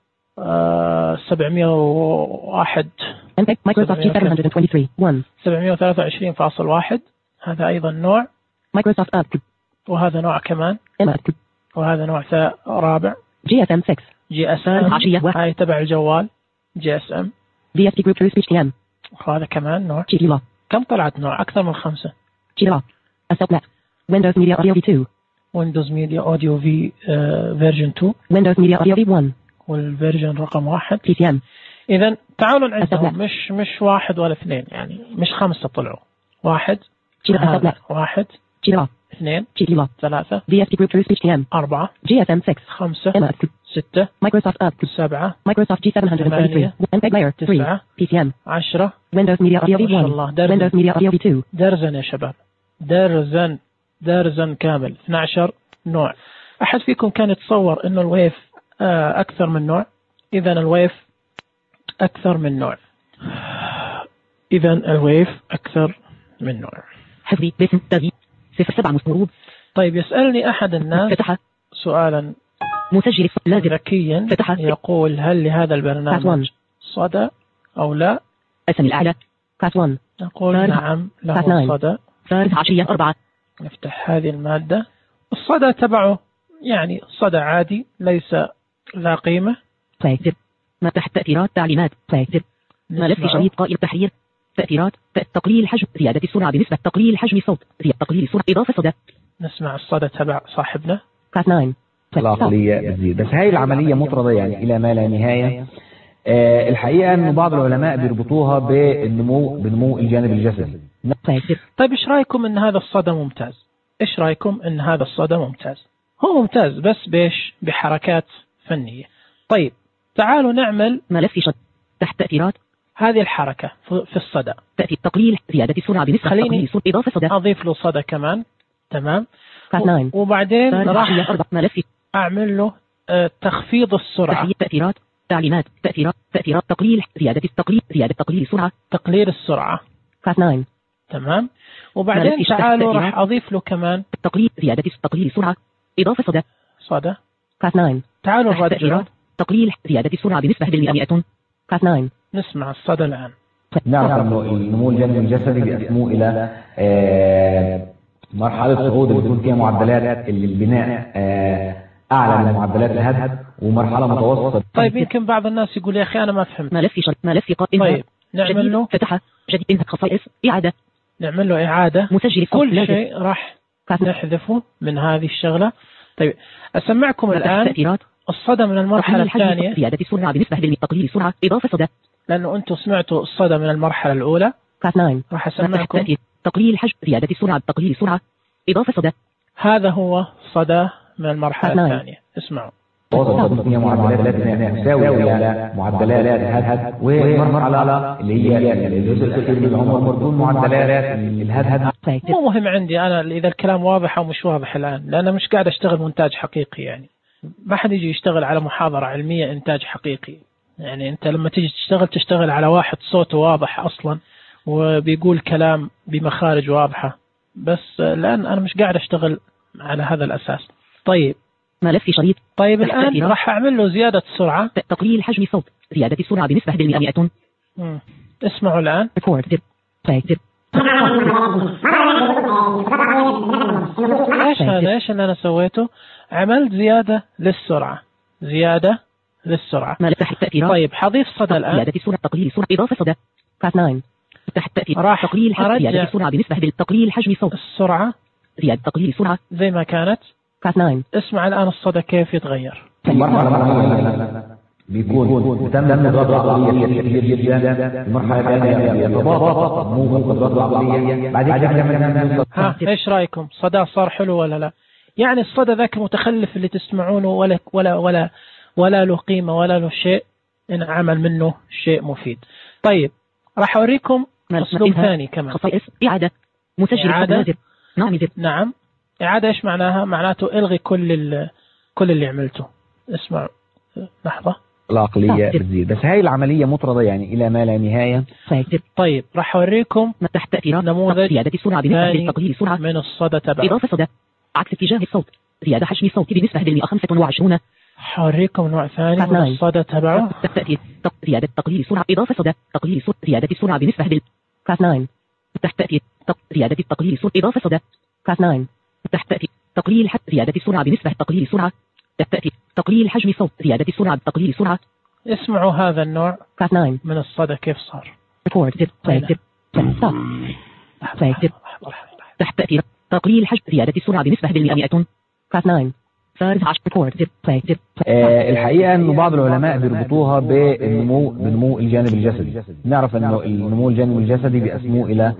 701 مايكروسوفت G 723 723.1. هذا أيضا نوع مايكروسوفت اب، وهذا نوع كمان، وهذا نوع رابع GSM 6 GSM هاي تبع الجوال GSM DSP Group True Speech PM. وهذا كمان نوع. كم طلعت نوع؟ أكثر من 5. Windows Media Audio V2 Windows Media Audio V version 2 Windows Media Audio V1 والفيرجن رقم 1 PCM. إذا تعالوا نعدهم، مش 1 ولا 2، يعني مش 5 طلعوا. 1 1 2 3 DSP Group True Speech PM 4 GSM 6 5 6 Microsoft Up 7 Microsoft G 723 MPEG Layer 3 PCM 10 Windows Media Audio V1 Windows Media Audio V2. درزن يا شباب، درزن كامل. 12 نوع. أحد فيكم كان يتصور إنه الويف أكثر من نوع؟ إذن الويف أكثر من نوع. حفظي باسم تغيير 07 مستورود. طيب يسألني أحد الناس سؤالا مسجل ذكيا يقول هل لهذا البرنامج صدى أو لا؟ اسم الأعلى كاس 1. نقول نعم له صدى. فارس عشية 4. نفتح هذه المادة. الصدى تبعه يعني صدى عادي ليس لا قيمة. ما تحت تأثيرات تعليمات ملف شريط قائمة تحرير تأثيرات تقليل حجم زيادة السرعة بنسبة تقليل حجم صوت تقليل السرعة إضافة صدى. نسمع الصدى تبع صاحبنا كاس 9. العقلية بتزيد، بس هاي العملية مطردة يعني إلى ما لا نهاية. الحقيقة أن بعض العلماء بيربطوها بنمو الجانب الجسدي. طيب إيش رأيكم أن هذا الصدى ممتاز؟ إيش رأيكم إن هذا الصدى ممتاز؟ هو ممتاز بس بحركات فنية. طيب تعالوا نعمل ملف شد تحت تأثيرات. هذه الحركة في الصدى تأتي تقليل زيادة السرعة بنسبة خليني إضافة صدى. أضيف له صدى كمان. تمام. وبعدين راح أعمل له تخفيض السرعة. تأثيرات تعليمات تأثيرات تقليل زيادة تقليل السرعة. تقليل السرعة. تمام. وبعدين تعالوا راح أضيف له كمان زيادة تقليل السرعة إضافة صدى. تعالوا نرجع تقليل زيادة السرعة بنسبة 100. نسمع الصدى الآن. نعرف أنه النمو الجانبي الجسدي بيقسموه إلى مرحلة صعود اللي بيكون فيها معدلات البناء أعلى من معدلات الهدم، ومرحلة متوسطة. طيب يمكن بعض الناس يقول يا أخي أنا ما فهمت. ملف قائمة. طيب نعمل له فتح جديد انهاء خصائص إعادة. نعمل له إعادة. مسجل كل شيء راح نحذفه من هذه الشغلة. طيب أسمعكم الآن الصدى من المرحلة الثانية. زيادة السرعة بنسبة تقليل السرعة إضافة صدى. لأنه أنتم سمعتوا الصدى من المرحلة الأولى. راح أسمعكم تقليل حجم زيادة السرعة تقليل السرعة إضافة صدى. هذا هو صدى من المرحلة الثانية. اسمعوا. وصلت فيها معدلات البناء مساوية إلى معدلات الهدم، والمرحلة اللي هي الجزء الأخير اللي هم مربوط معدلات الهدم. مو مهم عندي أنا إذا الكلام واضح أو مش واضح الآن، لأن مش قاعد أشتغل مونتاج حقيقي. يعني ما حد يجي يشتغل على محاضرة علمية إنتاج حقيقي. يعني أنت لما تيجي تشتغل على واحد صوته واضح أصلا وبيقول كلام بمخارج واضحة، بس الآن أنا مش قاعد أشتغل على هذا الأساس. طيب ملف شريط. طيب الآن راح أعمل له زيادة سرعة. تقليل حجم الصوت زيادة السرعة بنسبة 100. اسمعوا الآن. ايش هذا؟ ايش اللي أنا سويته؟ عملت زيادة للسرعة. ملف التأثيرات. طيب حضيف صدى الآن. زيادة السرعة تقليل السرعة إضافة صدى. تحت التأثير راح تقليل حجم زيادة السرعة بنسبة تقليل حجم الصوت. السرعة زيادة تقليل السرعة زي ما كانت. اسمع الآن الصدى كيف يتغير. بيكون تم ضغط عضلية كثير جدا. المرحلة الثانية يتضاغط مو ضغط عضلية. ها ايش رأيكم؟ صدى صار حلو ولا لا؟ يعني الصدى ذاك المتخلف اللي تسمعونه ولا له قيمة ولا له شيء، إن عمل منه شيء مفيد. طيب راح أوريكم أسلوب ثاني كمان. خصائص إعادة. مسجل إعادة. نعم. إعادة إيش معناها؟ معناته إلغي كل اللي عملته. اسمع لحظة. العقلية بتزيد، بس هاي العملية مطردة يعني إلى ما لا نهاية. طيب راح أوريكم تحت تأثيرات نموذج زيادة السرعة بنسبة تقليل السرعة من الصدى تبعه. إضافة صدى عكس اتجاه الصوت. زيادة حجم الصوت بنسبة 125. حوريكم نوع ثاني من الصدى تبعه. زيادة تقليل السرعة إضافة صدى تقليل زيادة السرعة بنسبة تحت تأثير زيادة تقليل السرعة إضافة صدى. تحت تأثير تقليل زيادة السرعة بنسبة تقليل السرعة. تحت تأثير تقليل حجم الصوت زيادة السرعة تقليل السرعة. اسمعوا هذا النوع من الصدى كيف صار. تحت تأثير تقليل حجم زيادة السرعة بنسبة 100. الحقيقة أنه بعض العلماء بيربطوها بنمو الجانب الجسدي. نعرف أنه النمو الجانب الجسدي بيقسموه إلى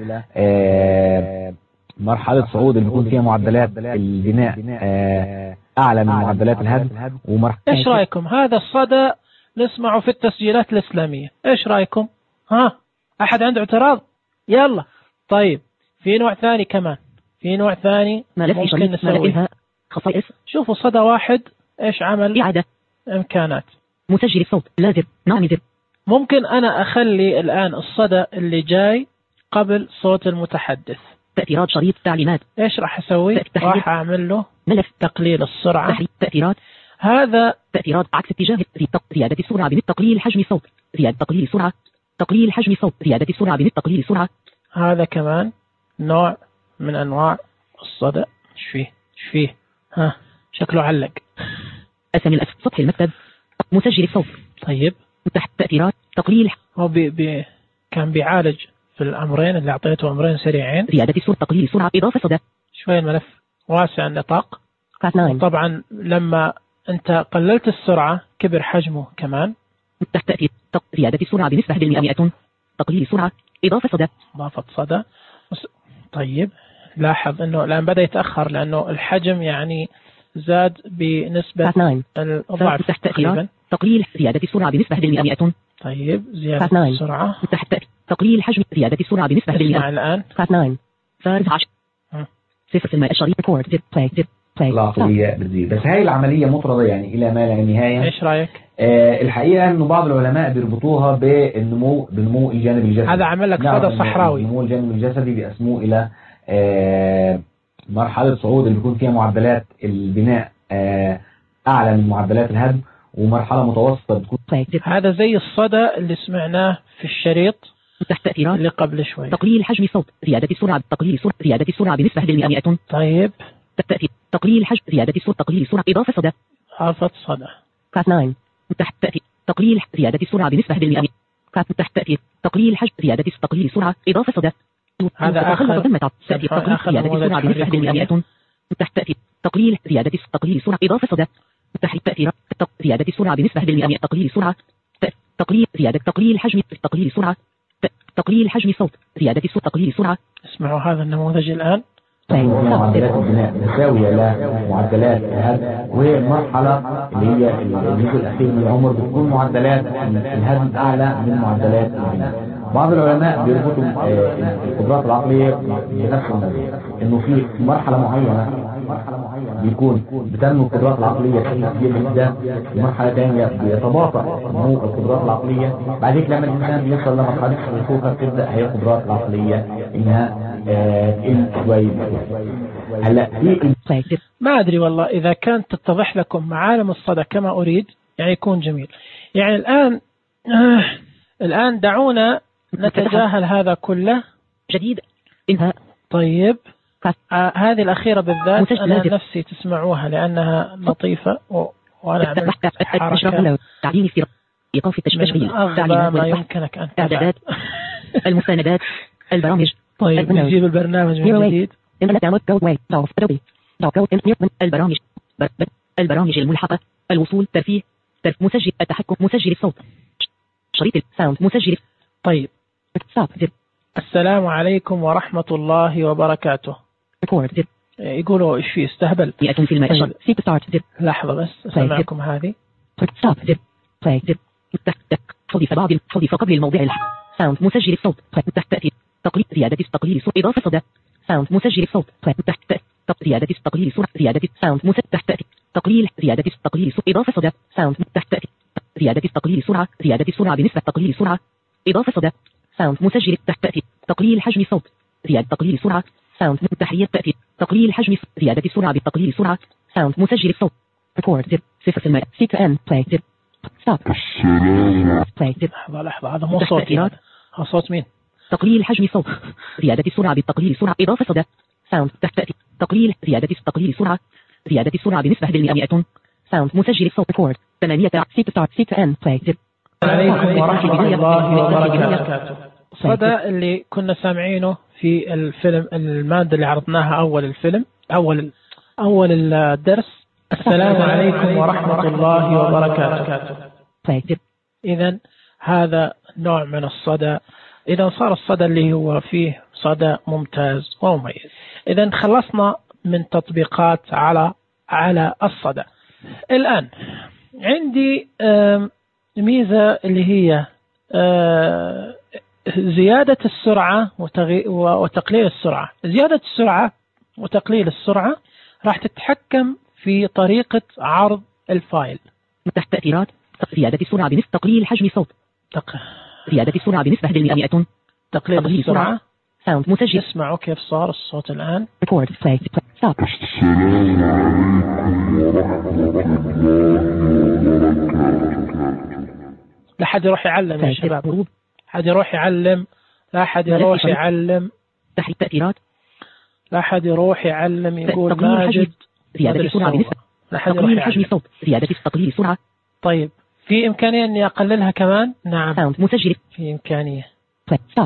مرحلة صعود اللي بيكون فيها معدلات البناء أعلى من معدلات الهدم، إيش رأيكم؟ هذا الصدى نسمعه في التسجيلات الإسلامية. إيش رأيكم؟ ها أحد عنده اعتراض؟ يلا. طيب في نوع ثاني كمان. ممكن نسوي. خصائص. شوفوا صدى واحد إيش عمل. إعادة. إمكانات. مسجل الصوت لازم. ممكن أنا أخلي الآن الصدى اللي جاي قبل صوت المتحدث. تأثيرات شريط تعليمات. إيش راح أسوي؟ راح أعمل له ملف تقليل السرعة. تأثيرات. هذا تأثيرات عكس اتجاه زيادة السرعة بتقليل حجم الصوت. زيادة تقليل السرعة. تقليل حجم الصوت زيادة السرعة بتقليل السرعة. هذا كمان نوع من أنواع الصدى. إيش فيه؟ ها شكله علق. أسامي سطح المكتب. مسجل الصوت. طيب تحت تأثيرات تقليل. هو كان بيعالج في الأمرين اللي أعطيته أمرين سريعين. زيادة السرعة تقليل السرعة إضافة صدى. شوي الملف واسع النطاق. طبعا لما أنت قللت السرعة كبر حجمه كمان. تحت تأثير زيادة السرعة بنسبة 100. تقليل السرعة إضافة صدى. إضافة صدى. طيب لاحظ أنه الآن بدأ يتأخر لأنه الحجم يعني زاد بنسبة الضعف تقريبا. تقليل زيادة السرعة بنسبة 100. طيب زيادة السرعة تقليل الحجم زيادة السرعة بنسبة 100. الآن 10 0 الشريط ريكورد بلاي العقلية بتزيد. بس هاي العملية مطردة يعني إلى ما لا نهاية. إيش رأيك؟ الحقيقة إنه بعض العلماء بيربطوها بنمو الجانب الجسدي. هذا عمل لك صدى صحراوي. نمو الجانب الجسدي بيقسموه إلى مرحلة صعود اللي بيكون فيها معدلات البناء أعلى من معدلات الهدم، ومرحلة متوسطة بتكون. هذا زي الصدى اللي سمعناه في الشريط تحت تأثيرات اللي قبل شوي. تقليل حجم الصوت زيادة السرعة زيادة السرعة بنسبة 100. طيب تقليل حجم زيادة الصوت تقليل السرعة إضافة صدى. إضافة صدى. كاس 9 تحت تأثير تقليل زيادة السرعة بنسبة 100. تحت تأثير تقليل حجم زيادة تقليل السرعة إضافة صدى. هذا آخر تقليل زيادة السرعة بنسبة 100. تحت تأثير تقليل زيادة تقليل السرعة إضافة صدى. تحت تأثير زيادة السرعة بنسبة 100. تقليل السرعة تقليل زيادة تقليل حجم تقليل السرعة تقليل حجم الصوت زيادة الصوت تقليل السرعة. اسمعوا هذا النموذج الآن. معدلات البناء مساوية لمعدلات الهدم، ومرحلة اللي هي الجزء الأخير من العمر بتكون معدلات الهدم أعلى من معدلات البناء. بعض العلماء بيربطوا القدرات العقلية بنفس النظرية، إنه في مرحلة معينة بيكون بتنمو القدرات العقلية بشكل كبير جدا، ومرحلة ثانية بيتباطأ نمو القدرات العقلية. بعدين لما الإنسان بيوصل لمرحلة الشيخوخة بتبدأ هي القدرات العقلية إنها تقل شوية. هلا في ما أدري والله إذا كانت تتضح لكم معالم الصدى كما أريد يعني يكون جميل. يعني الآن دعونا نتجاهل هذا كله. جديد انهاء. طيب هذه الأخيرة بالذات أنا نفسي تسمعوها لأنها لطيفة وأنا عملت حركة تعديل استيراد إيقاف التشغيل أغبى ما يمكنك أن إعدادات المستندات البرامج. طيب نجيب البرنامج من جديد. البرامج الملحقة الوصول ترفيه مسجل التحكم مسجل الصوت شريط الساوند مسجل. طيب السلام عليكم ورحمة الله وبركاته. يقولوا إيش فيه استهبل. لحظة بس أسمعكم هذه. حذف قبل الموضع ساوند مسجل الصوت تحت تأثير تقليل زيادة تقليل الصوت إضافة صدى ساوند مسجل الصوت تحت زيادة تقليل الصوت زيادة ساوند تحت تأثير تقليل زيادة تقليل الصوت إضافة صدى ساوند تحت تأثير زيادة تقليل السرعة زيادة السرعة بنسبة تقليل السرعة إضافة صدى ساوند مسجل تحت تأثير تقليل حجم الصوت زيادة تقليل السرعة ساوند تحية تأثير تقليل حجم زيادة السرعة بتقليل السرعة ساوند مسجل الصوت ريكورد 0 CTN play ستوب. لحظة هذا مو صوت. هذا صوت مين؟ تقليل حجم الصوت زيادة السرعة بتقليل السرعة إضافة صدى ساوند تحت تأثير تقليل زيادة تقليل السرعة زيادة السرعة بنسبة 100 ساوند مسجل الصوت ريكورد 8 CTN play. عليكم ورحمة الله وبركاته. الصدى اللي كنا سامعينه في الفيلم المادة اللي عرضناها أول الفيلم أول الدرس. السلام عليكم ورحمة الله وبركاته. إذن هذا نوع من الصدى. إذا صار الصدى اللي هو فيه صدى ممتاز ومميز. إذن خلصنا من تطبيقات على الصدى. الآن عندي ميزة اللي هي زيادة السرعة وتقليل السرعة. زيادة السرعة وتقليل السرعة راح تتحكم في طريقة عرض الفايل. تحت تأثيرات زيادة السرعة بنسبة تقليل حجم الصوت زيادة السرعة بنسبة 100 تقليل السرعة ساوند مسجل. اسمعوا كيف صار الصوت الآن. ريكورد بلاي ستوب. السلام عليكم ورحمة الله وبركاته. لا حد يروح يعلم يا شباب. حد يروح يعلم. لا حد يروح يعلم. تحت تأثيرات لا حد يروح يعلم يقول ماجد. زيادة السرعة بنسبة تقليل حجم الصوت زيادة تقليل السرعة. طيب في إمكانية إني أقللها كمان؟ نعم ساوند مسجل. في إمكانية. ستوب.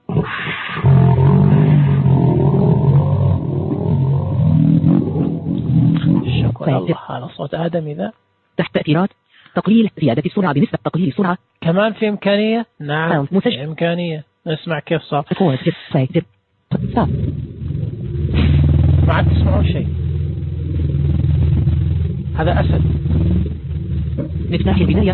شكرا الله. هذا صوت آدمي ذا. تحت تأثيرات تقليل زيادة السرعة بنسبة تقليل السرعة. كمان في إمكانية؟ نعم مسجل. في إمكانية. نسمع كيف صار. ما عاد تسمعون شيء. هذا أسد. مفتاح البداية.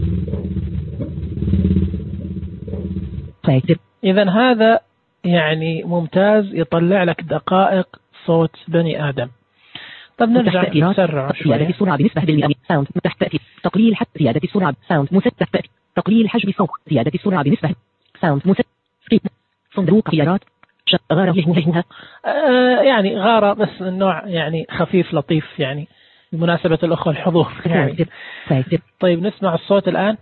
إذا هذا يعني ممتاز، يطلع لك دقائق صوت بني آدم. طب نرجع نسرع شوية. زيادة السرعة بنسبة بالمئة. ساوند تحت تأتي. تقليل حد زيادة السرعة. ساوند تحت تأتي. تقليل حجم صوت. زيادة السرعة بنسبة. ساوند سكيب. صندوق خيارات. غارة يشبهها. يعني غارة بس النوع يعني خفيف لطيف يعني بمناسبة الأخوة الحضور يعني. طيب نسمع الصوت الآن.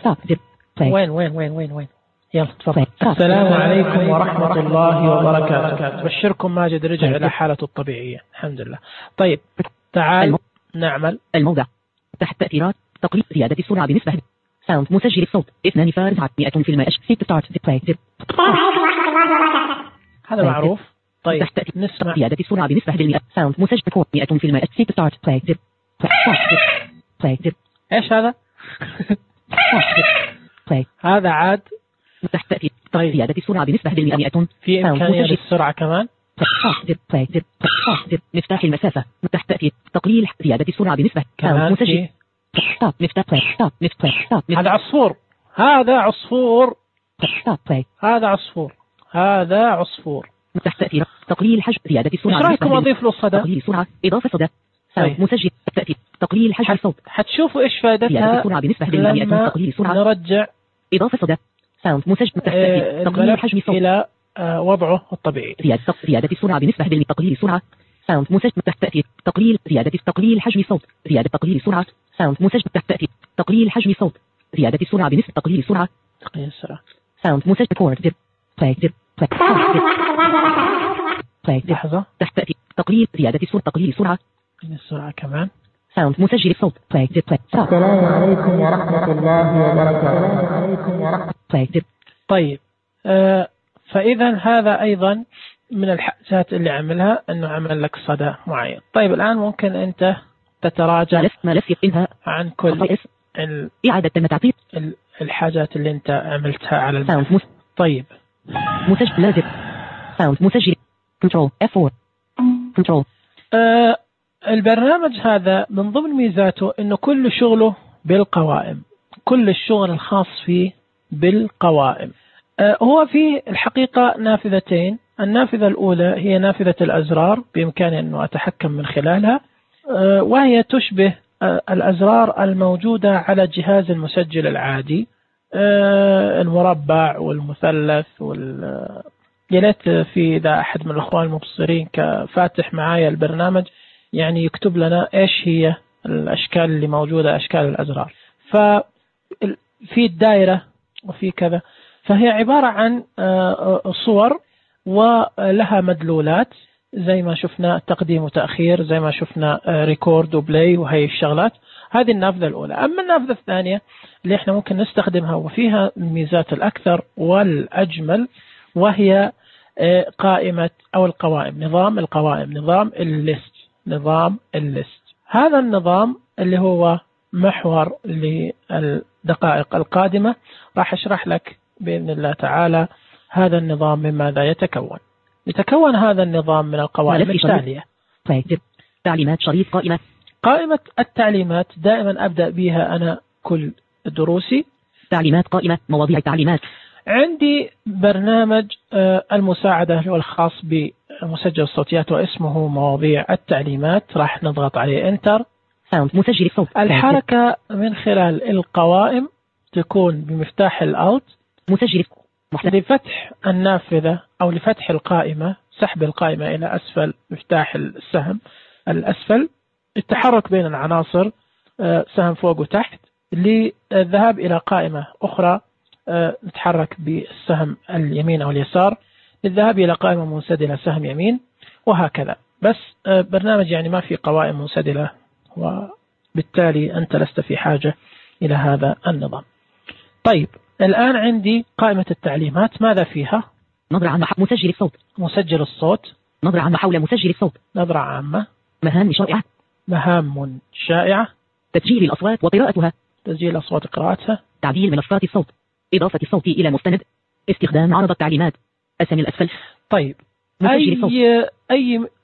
وين يلا تفضل. السلام عليكم ورحمة الله وبركاته. بشركم ماجد رجع إلى حالته الطبيعية الحمد لله. طيب تعال نعمل الموضع تحت تأثيرات. تقليل زيادة السرعة بنسبة. ساوند مسجل الصوت 2 فارز 100% سيت ستارت بلاي. هذا معروف. طيب نسمع زيادة السرعة بنسبة بالمئة. ساوند مسجل 100% سيت ستارت بلاي. ايش هذا؟ هذا عاد تحت تأثير. طيب زيادة السرعة بنسبة بالمئة. في إمكانية للسرعة كمان. مفتاح المسافة تحت تأثير. تقليل زيادة السرعة بنسبة كمان. في مفتاح. هذا عصفور. هذا عصفور. تحت تأثير. تقليل حجم زيادة السرعة. ايش رايكم اضيف له صدى؟ تقليل سرعة إضافة صدى. مسجل تأثير. تقليل حجم الصوت. حتشوفوا ايش فائدتها لما نرجع إضافة صدى. ساوند مسجل تحت تأثير. تقليل حجم الصوت إلى وضعه الطبيعي. زيادة السرعة بنسبة بالتقليل السرعة. ساوند مسجل تحت تأثير. تقليل حجم الصوت. زيادة تقليل السرعة. ساوند مسجل تحت تأثير. تقليل حجم الصوت. زيادة السرعة بنسبة تقليل السرعة. ساوند مسجل كورد. لحظة. تحت تأثير. تقليل زيادة السرعة. تقليل السرعة. السرعة كمان. ساوند مسجل الصوت. السلام عليكم ورحمة الله وبركاته. طيب فإذا هذا أيضا من الحاجات اللي عملها أنه عمل لك صدى معين. طيب الآن ممكن أنت تتراجع عن كل إعادة تعطيل الحاجات اللي أنت عملتها على الماء. طيب مسجل لازم. ساوند مسجل كنترول F4 كنترول. البرنامج هذا من ضمن ميزاته أنه كل شغله بالقوائم، كل الشغل الخاص فيه بالقوائم. هو في الحقيقة نافذتين. النافذة الأولى هي نافذة الأزرار، بإمكاني أنه أتحكم من خلالها، وهي تشبه الأزرار الموجودة على جهاز المسجل العادي، المربع والمثلث يا ليت في إذا أحد من الأخوان المبصرين كفاتح معايا البرنامج يعني يكتب لنا إيش هي الأشكال اللي موجودة، أشكال الأزرار. ففي الدائرة وفي كذا، فهي عبارة عن صور ولها مدلولات زي ما شفنا تقديم وتأخير، زي ما شفنا ريكورد وبلاي وهي الشغلات. هذه النافذة الأولى. أما النافذة الثانية اللي احنا ممكن نستخدمها وفيها الميزات الأكثر والأجمل، وهي قائمة أو القوائم، نظام القوائم، نظام الليست. هذا النظام اللي هو محور للدقائق القادمة. راح أشرح لك بإذن الله تعالى هذا النظام من ماذا يتكون هذا النظام من القوائم التالية. تعليمات شريط قائمة. قائمة التعليمات دائما أبدأ بها أنا كل دروسي. تعليمات قائمة مواضيع التعليمات. عندي برنامج المساعدة والخاص بمسجل الصوتيات واسمه مواضيع التعليمات. راح نضغط عليه انتر. ساوند مسجل الصوت. الحركة من خلال القوائم تكون بمفتاح الألت. مسجل لفتح النافذة أو لفتح القائمة، سحب القائمة إلى أسفل مفتاح السهم الأسفل، التحرك بين العناصر سهم فوق وتحت. للذهاب إلى قائمة أخرى نتحرك بالسهم اليمين أو اليسار، للذهاب إلى قائمة منسدلة سهم يمين، وهكذا. بس برنامج يعني ما في قوائم منسدلة، وبالتالي أنت لست في حاجة إلى هذا النظام. طيب الآن عندي قائمة التعليمات. ماذا فيها؟ نظرة عامة مسجل الصوت. مسجل الصوت. نظرة عامة حول مسجل الصوت. نظرة عامة. مهام شائعة. تسجيل الأصوات وقراءتها. تسجيل الأصوات وقراءتها. تعديل منصات الصوت. إضافة الصوت إلى مستند. استخدام عرض التعليمات. أسهم الأسفل. طيب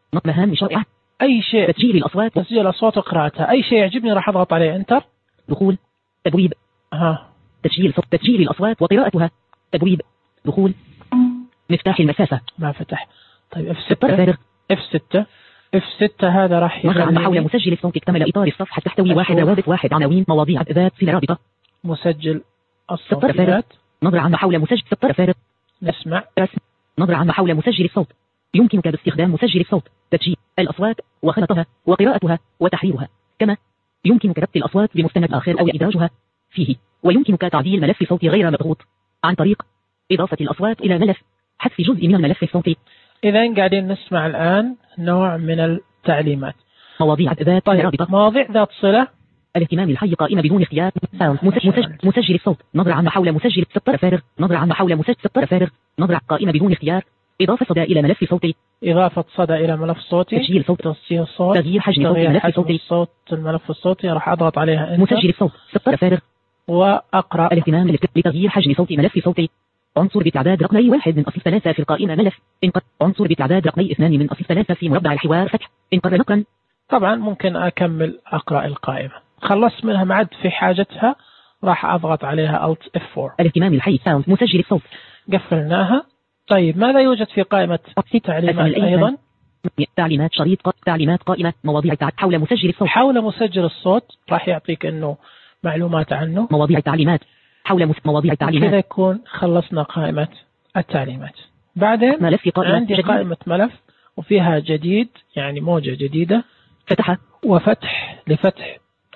مهام شائعة. أي شيء. تسجيل الأصوات. تسجيل الأصوات وقراءتها. أي شيء يعجبني راح أضغط عليه انتر. دخول. تبويب. تسجيل صوت. تسجيل الأصوات وقراءتها. تبويب. دخول. مفتاح المسافة. ما فتح. طيب F6. F6. F6 هذا راح يخلي حول مسجل الصوت. اكتمل إطار الصفحة تحتوي 1 روابط 1 عناوين مواضيع ذات صلة رابطة. مسجل الصوت. نظرة عامة حول مسجل. فارغ. نسمع. نظرة عامة حول مسجل الصوت. يمكنك باستخدام مسجل الصوت تسجيل الأصوات وخلطها وقراءتها وتحريرها. كما يمكنك ربط الأصوات بمستند آخر أو إدراجها فيه. ويمكنك تعديل ملف صوتي غير مضغوط عن طريق إضافة الأصوات إلى ملف، حذف جزء من الملف الصوتي. إذا قاعدين نسمع الآن نوع من التعليمات. مواضيع ذات رابطة. مواضيع ذات صلة. الاهتمام الحي قائمة بدون اختيار. مسجل الصوت. نظرة عامة حول مسجل. فارغ. نظرة عامة حول مسجل. فارغ. نظرة قائمة بدون اختيار. إضافة صدى إلى ملف صوتي. إضافة صدى إلى ملف صوتي. تسجيل صوت. تسجيل صوت. تغيير حجم صوت الملف الصوتي. صوت الملف الصوتي راح أضغط عليها انتر. مسجل الصوت. فارغ. وأقرأ. الاهتمام لتغيير حجم صوت ملف صوتي. عنصر بتعداد رقمي 1 من أصل 3 في القائمة ملف. انقر. عنصر بتعداد رقمي 2 من أصل 3 في مربع الحوار فتح. انقر نقرا. طبعا ممكن أكمل أقرأ القائمة. خلصت منها ما عاد في حاجتها راح أضغط عليها Alt F4. الاهتمام الحي ساوند. مسجل الصوت. قفلناها. طيب ماذا يوجد في قائمة تعليمات أيضا؟ تعليمات شريط. تعليمات قائمة مواضيع حول مسجل الصوت. حول مسجل الصوت راح يعطيك إنه معلومات عنه. مواضيع التعليمات. حول مواضيع التعليمات. كذا يكون خلصنا قائمة التعليمات. بعدين ملف قائمة عندي جديد. قائمة ملف وفيها جديد يعني موجة جديدة. فتح. وفتح لفتح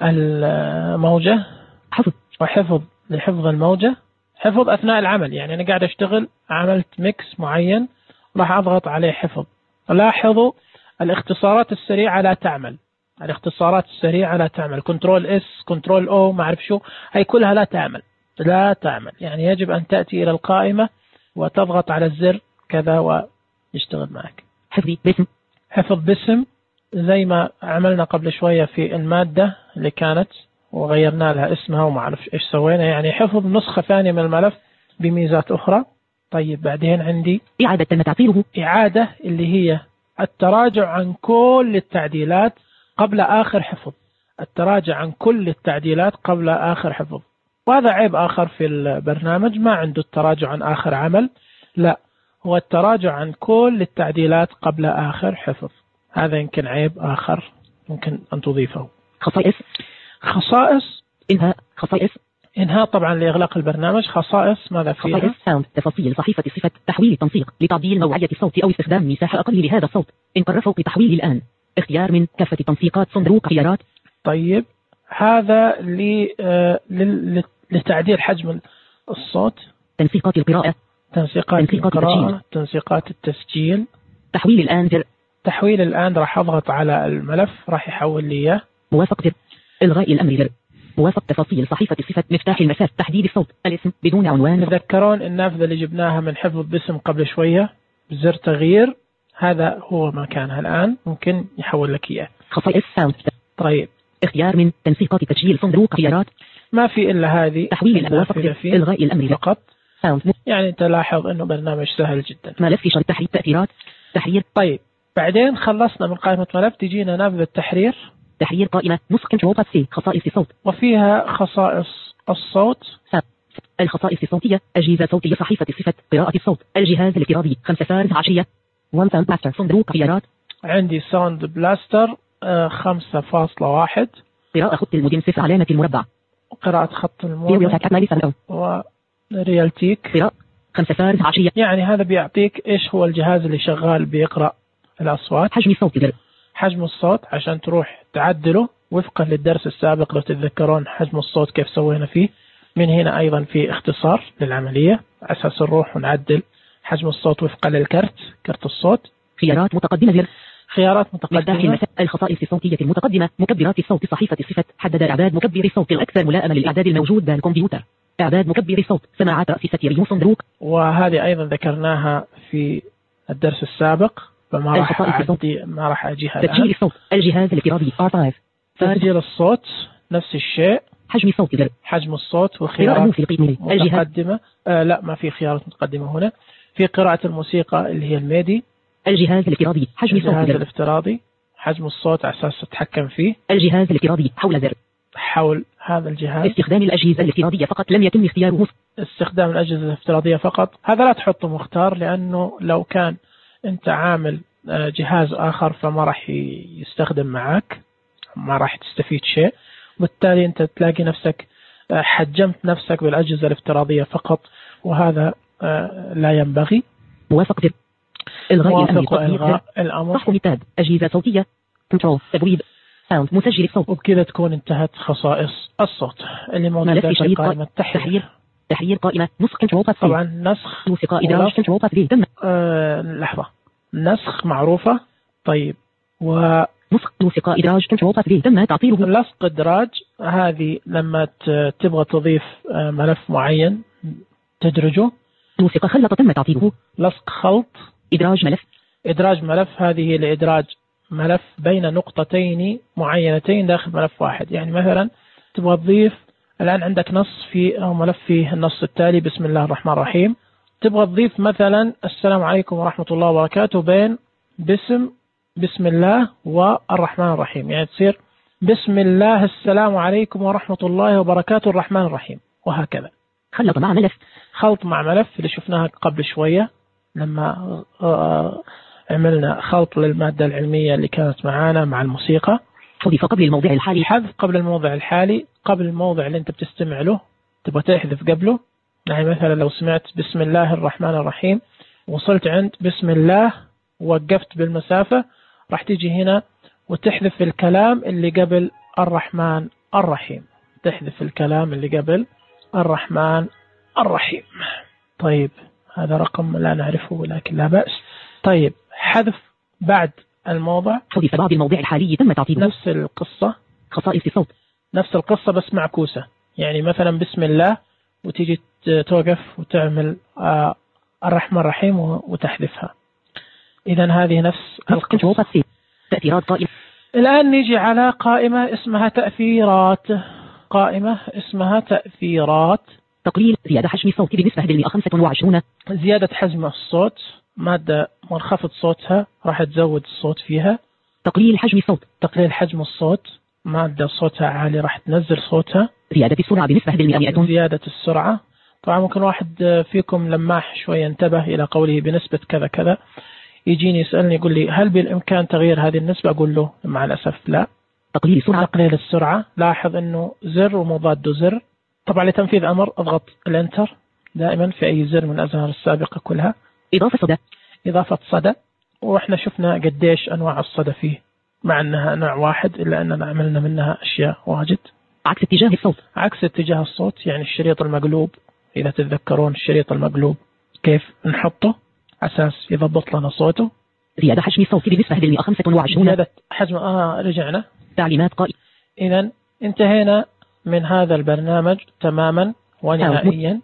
الموجة. حفظ. وحفظ لحفظ الموجة. حفظ أثناء العمل يعني أنا قاعد أشتغل عملت ميكس معين راح أضغط عليه حفظ. لاحظوا الاختصارات السريعة لا تعمل. الاختصارات السريعة لا تعمل. كنترول اس كنترول او ما أعرف شو هي كلها لا تعمل. لا تعمل يعني يجب أن تأتي إلى القائمة وتضغط على الزر كذا ويشتغل معك. حفظ باسم. حفظ باسم زي ما عملنا قبل شوية في المادة اللي كانت وغيرنا لها اسمها وما أعرف إيش سوينا يعني حفظ نسخة ثانية من الملف بميزات أخرى. طيب بعدين عندي إعادة تم تعطيله. إعادة اللي هي التراجع عن كل التعديلات قبل آخر حفظ. التراجع عن كل التعديلات قبل آخر حفظ. وهذا عيب آخر في البرنامج ما عنده التراجع عن آخر عمل. لا هو التراجع عن كل التعديلات قبل آخر حفظ. هذا يمكن عيب آخر ممكن أن تضيفه. خصائص. إنهاء. خصائص. إنهاء طبعا لإغلاق البرنامج. خصائص ماذا فيها؟ خصائص ساوند. تفاصيل صحيفة صفة تحويل التنسيق لتعديل نوعية الصوت أو استخدام مساحة أقل لهذا الصوت. انقر فوق تحويل الآن. اختيار من كافة التنسيقات صندوق خيارات. طيب هذا لتعديل حجم الصوت. تنسيقات القراءة. تنسيقات القراءة. تنسيقات التسجيل. تحويل الآن زر. تحويل الآن راح أضغط على الملف راح يحول لي إياه. موافق زر. إلغاء الأمر زر. موافق تفاصيل صحيفة صفة مفتاح المسافة تحديد الصوت الاسم بدون عنوان. تذكرون النافذة اللي جبناها من حفظ باسم قبل شوية زر تغيير هذا هو مكانها الآن ممكن يحول لك إياه. خصائص ساوند. طيب اختيار من تنسيقات تسجيل صندوق خيارات. ما في إلا هذه تحويل الموافق إلغاء الأمر فقط ساوند. يعني تلاحظ إنه برنامج سهل جدا. ملف شرط تحرير تأثيرات تحرير. طيب بعدين خلصنا من قائمة ملف تجينا نافذة تحرير. تحرير قائمة نسخ كنترول سي خصائص الصوت وفيها خصائص الصوت. الخصائص الصوتية أجهزة صوتية صحيفة صفة قراءة الصوت الجهاز الافتراضي 5 فارس عشية 1 ساوند بلاستر صندوق خيارات. عندي ساوند بلاستر 5.1 قراءة خط المدن 0 علامة المربع. قراءة خط المدن وريالتيك قراءة 5 فارس عشية. يعني هذا بيعطيك إيش هو الجهاز اللي شغال بيقرأ الأصوات. حجم الصوت جر. حجم الصوت عشان تروح تعدله وفقا للدرس السابق لو تتذكرون حجم الصوت كيف سوينا فيه. من هنا أيضا في اختصار للعملية أساس نروح ونعدل حجم الصوت وفقا للكرت كرت الصوت. خيارات متقدمة زر. خيارات متقدمة. الخصائص الصوتية المتقدمة مكبرات الصوت صحيفة الصفة حدد إعداد مكبر الصوت الأكثر ملائمة للإعداد الموجود بالكمبيوتر. إعداد مكبر الصوت سماعات رأس ستيريو صندوق. وهذه أيضا ذكرناها في الدرس السابق فما راح أجيها الآن. تسجيل الصوت الجهاز الافتراضي R5. تسجيل الصوت نفس الشيء. حجم الصوت زر. حجم الصوت وخيارات متقدمة. لا ما في خيارات متقدمة هنا. في قراءة الموسيقى اللي هي الميدي الجهاز الافتراضي حجم الصوت الجهاز زر. الافتراضي حجم الصوت على أساس تتحكم فيه. الجهاز الافتراضي حول زر. حول هذا الجهاز. استخدام الأجهزة الافتراضية فقط لم يتم اختياره. استخدام الأجهزة الافتراضية فقط، هذا لا تحطه مختار، لأنه لو كان أنت عامل جهاز آخر فما راح يستخدم معك، ما راح تستفيد شيء، وبالتالي أنت تلاقي نفسك حجمت نفسك بالأجهزة الافتراضية فقط، وهذا لا ينبغي. موافق زر. إلغاء الأمر. صح تاب. أجهزة صوتية. كنترول. تبويب. ساوند. مسجل الصوت. وبكذا تكون انتهت خصائص الصوت اللي موجودة في قائمة تحرير قائمة. نسخ كنترول. طبعا نسخ موسيقى إدراج كنترول. تم. لحظة. نسخ معروفة. طيب نسخ موسيقى إدراج كنترول. تم تعطيله. لصق إدراج هذه لما تبغى تضيف ملف معين تدرجه. موسيقى خلط تم تعطيله. لصق خلط. إدراج ملف هذه لإدراج ملف بين نقطتين معينتين داخل ملف واحد. يعني مثلا تبغى تضيف الآن عندك نص في أو ملف فيه النص التالي بسم الله الرحمن الرحيم، تبغى تضيف مثلا السلام عليكم ورحمة الله وبركاته بين بسم الله والرحمن الرحيم، يعني تصير بسم الله السلام عليكم ورحمة الله وبركاته الرحمن الرحيم، وهكذا. خلط مع ملف اللي شفناها قبل شوية لما عملنا خلط للمادة العلمية اللي كانت معانا مع الموسيقى. حذف قبل الموضع الحالي. حذف قبل الموضع الحالي، قبل الموضع اللي انت بتستمع له تبغى تحذف قبله. يعني مثلا لو سمعت بسم الله الرحمن الرحيم وصلت عند بسم الله ووقفت بالمسافة، راح تيجي هنا وتحذف الكلام اللي قبل الرحمن الرحيم، تحذف الكلام اللي قبل الرحمن الرحيم. طيب هذا رقم لا نعرفه ولكن لا بأس. طيب حذف بعد الموضع. حذف بعد الموضع الحالي تم تعطيله. نفس القصة. خصائص الصوت. نفس القصة بس معكوسة، يعني مثلا بسم الله وتيجي توقف وتعمل الرحمن الرحيم وتحذفها. إذا هذه نفس القصة. تأثيرات قائمة. الآن نيجي على قائمة اسمها تأثيرات. قائمة اسمها تأثيرات. تقليل زيادة حجم الصوت بنسبة 125. زيادة حجم الصوت، مادة منخفض صوتها راح تزود الصوت فيها. تقليل حجم الصوت. تقليل حجم الصوت، مادة صوتها عالي راح تنزل صوتها. زيادة السرعة بنسبة 100. زيادة السرعة. طبعا ممكن واحد فيكم لماح شوية انتبه إلى قوله بنسبة كذا كذا، يجيني يسألني يقول لي هل بالإمكان تغيير هذه النسبة؟ أقول له مع الأسف لا. تقليل السرعة. تقليل السرعة، لاحظ أنه زر ومضاد زر. طبعا لتنفيذ أمر اضغط الانتر دائما في أي زر من الأزرار السابقة كلها. إضافة صدى. وإحنا شفنا قديش أنواع الصدى فيه، مع أنها نوع واحد إلا أننا عملنا منها أشياء واجد. عكس اتجاه الصوت. عكس اتجاه الصوت، يعني الشريط المقلوب، إذا تتذكرون الشريط المقلوب كيف نحطه أساس يضبط لنا صوته. زيادة حجم الصوت بنسبة 125. زيادة حجم رجعنا. تعليمات قائمة. إذا انتهينا من هذا البرنامج تماما ونهائيا،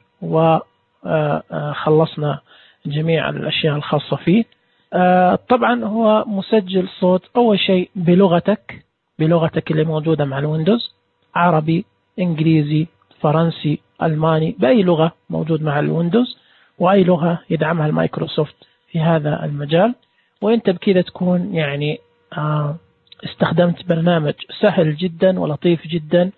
وخلصنا جميع الأشياء الخاصة فيه. طبعا هو مسجل صوت أول شيء بلغتك اللي موجودة مع الويندوز، عربي، إنجليزي، فرنسي، ألماني، بأي لغة موجود مع الويندوز، وأي لغة يدعمها المايكروسوفت في هذا المجال. وانت بكذا تكون يعني استخدمت برنامج سهل جدا ولطيف جدا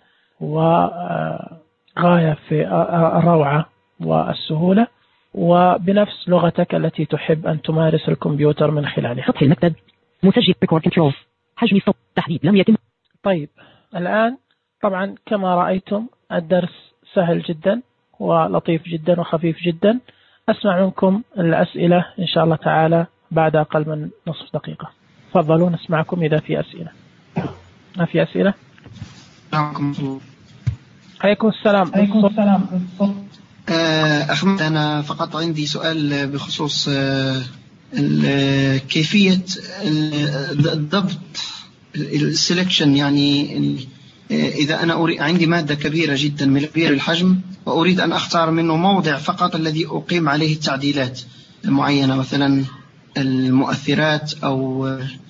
وغاية في الروعة والسهولة، وبنفس لغتك التي تحب أن تمارس الكمبيوتر من خلالها. سطح المكتب. مسجل ريكورد كنترول. حجم الصوت. تحديد لم يتم. طيب الآن طبعا كما رأيتم الدرس سهل جدا ولطيف جدا وخفيف جدا. أسمع منكم الأسئلة إن شاء الله تعالى بعد أقل من نصف دقيقة. تفضلوا نسمعكم إذا في أسئلة. ما في أسئلة؟ عليكم السلام. أحمد، أنا فقط عندي سؤال بخصوص كيفية الضبط السلكشن. يعني إذا أنا عندي مادة كبيرة جدا من كبير الحجم وأريد أن أختار منه موضع فقط الذي أقيم عليه التعديلات المعينة، مثلا المؤثرات أو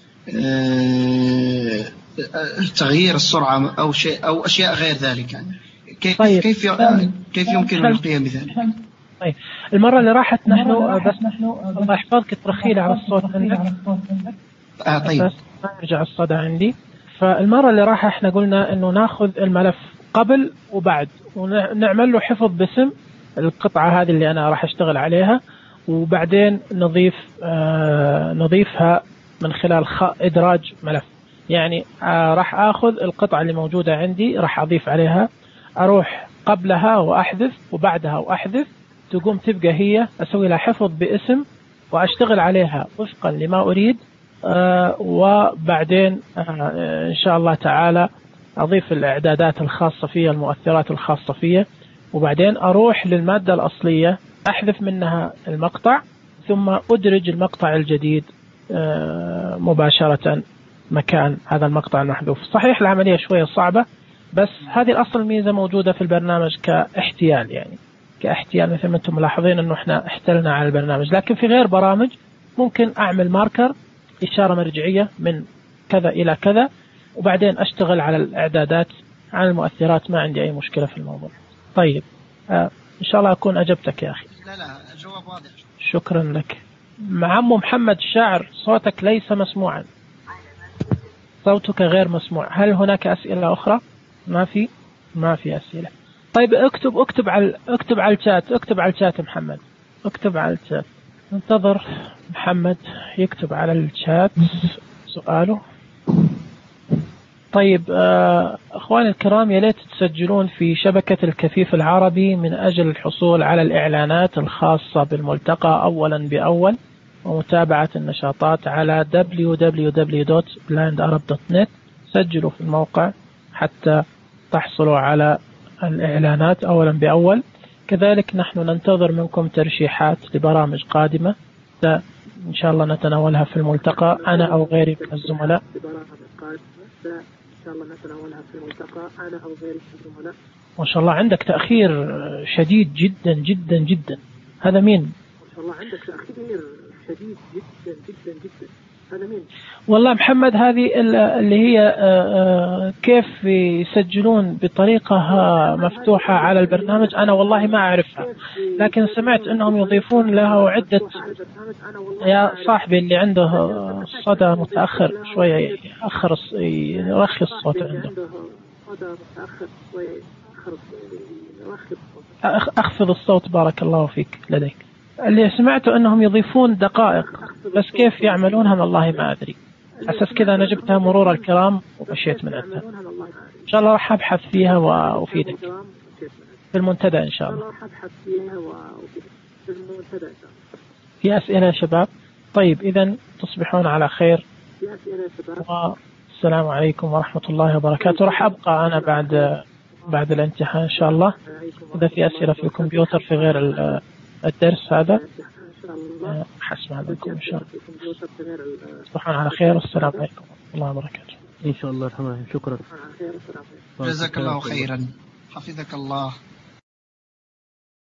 تغيير السرعة أو شيء أو أشياء غير ذلك، يعني كيف يمكن القيام بذلك؟ طيب المرة اللي راحت نحن بس الله يحفظك ترخي لي على الصوت عندك. طيب ما يرجع الصدى عندي. فالمرة اللي راح احنا قلنا انه ناخذ الملف قبل وبعد ونعمل له حفظ باسم القطعة هذه اللي انا راح اشتغل عليها، وبعدين نضيفها من خلال ادراج ملف. يعني راح اخذ القطعة اللي موجودة عندي راح اضيف عليها، اروح قبلها واحذف وبعدها واحذف، تقوم تبقى هي اسوي لها حفظ باسم واشتغل عليها وفقا لما اريد. وبعدين إن شاء الله تعالى أضيف الإعدادات الخاصة فيها، المؤثرات الخاصة فيها، وبعدين أروح للمادة الأصلية أحذف منها المقطع ثم أدرج المقطع الجديد مباشرة مكان هذا المقطع المحذوف. صحيح العملية شوية صعبة، بس هذه الأصل ميزة موجودة في البرنامج كاحتيال، يعني كاحتيال مثل ما أنتم ملاحظين أنه إحنا احتلنا على البرنامج. لكن في غير برامج ممكن أعمل ماركر، إشارة مرجعية من كذا إلى كذا، وبعدين أشتغل على الإعدادات عن المؤثرات. ما عندي أي مشكلة في الموضوع. طيب إن شاء الله أكون أجبتك يا أخي. لا الجواب واضح. شكرا لك. عمو محمد الشاعر، صوتك ليس مسموعا، صوتك غير مسموع. هل هناك أسئلة أخرى؟ ما في أسئلة. طيب اكتب على الشات محمد، اكتب على الشات. ننتظر محمد يكتب على الشات سؤاله. طيب أخواني الكرام، يا ليت تسجلون في شبكة الكفيف العربي من أجل الحصول على الإعلانات الخاصة بالملتقى أولا بأول، ومتابعة النشاطات على www.blindarab.net. سجلوا في الموقع حتى تحصلوا على الإعلانات أولا بأول. كذلك نحن ننتظر منكم ترشيحات لبرامج قادمة إن شاء الله نتناولها في الملتقى أنا أو غيري من الزملاء. ما شاء الله عندك تأخير شديد جدا جدا جدا. هذا مين؟ ما شاء الله عندك تأخير شديد جدا جدا جدا. هذا مين؟ والله محمد، هذه اللي هي كيف يسجلون بطريقة مفتوحة على البرنامج، أنا والله ما أعرفها، لكن سمعت أنهم يضيفون له عدة. يا صاحبي اللي عنده صدى متأخر شوية يرخي الصوت عنده. أخفض الصوت بارك الله فيك لديك. اللي سمعته أنهم يضيفون دقائق، بس كيف يعملونها والله ما أدري. أساس كذا أنا جبتها مرور الكرام ومشيت من عندها. إن شاء الله راح أبحث فيها وأفيدك في المنتدى إن شاء الله. في أسئلة يا شباب؟ طيب إذن تصبحون على خير، والسلام عليكم ورحمة الله وبركاته. راح أبقى أنا بعد الانتهاء إن شاء الله. إذا في أسئلة في الكمبيوتر في غير الدرس هذا حسمع منكم إن شاء الله. تصبحون على خير، والسلام عليكم ورحمة الله وبركاته. إن شاء الله. شكرا. جزاك الله خيرا، حفظك الله.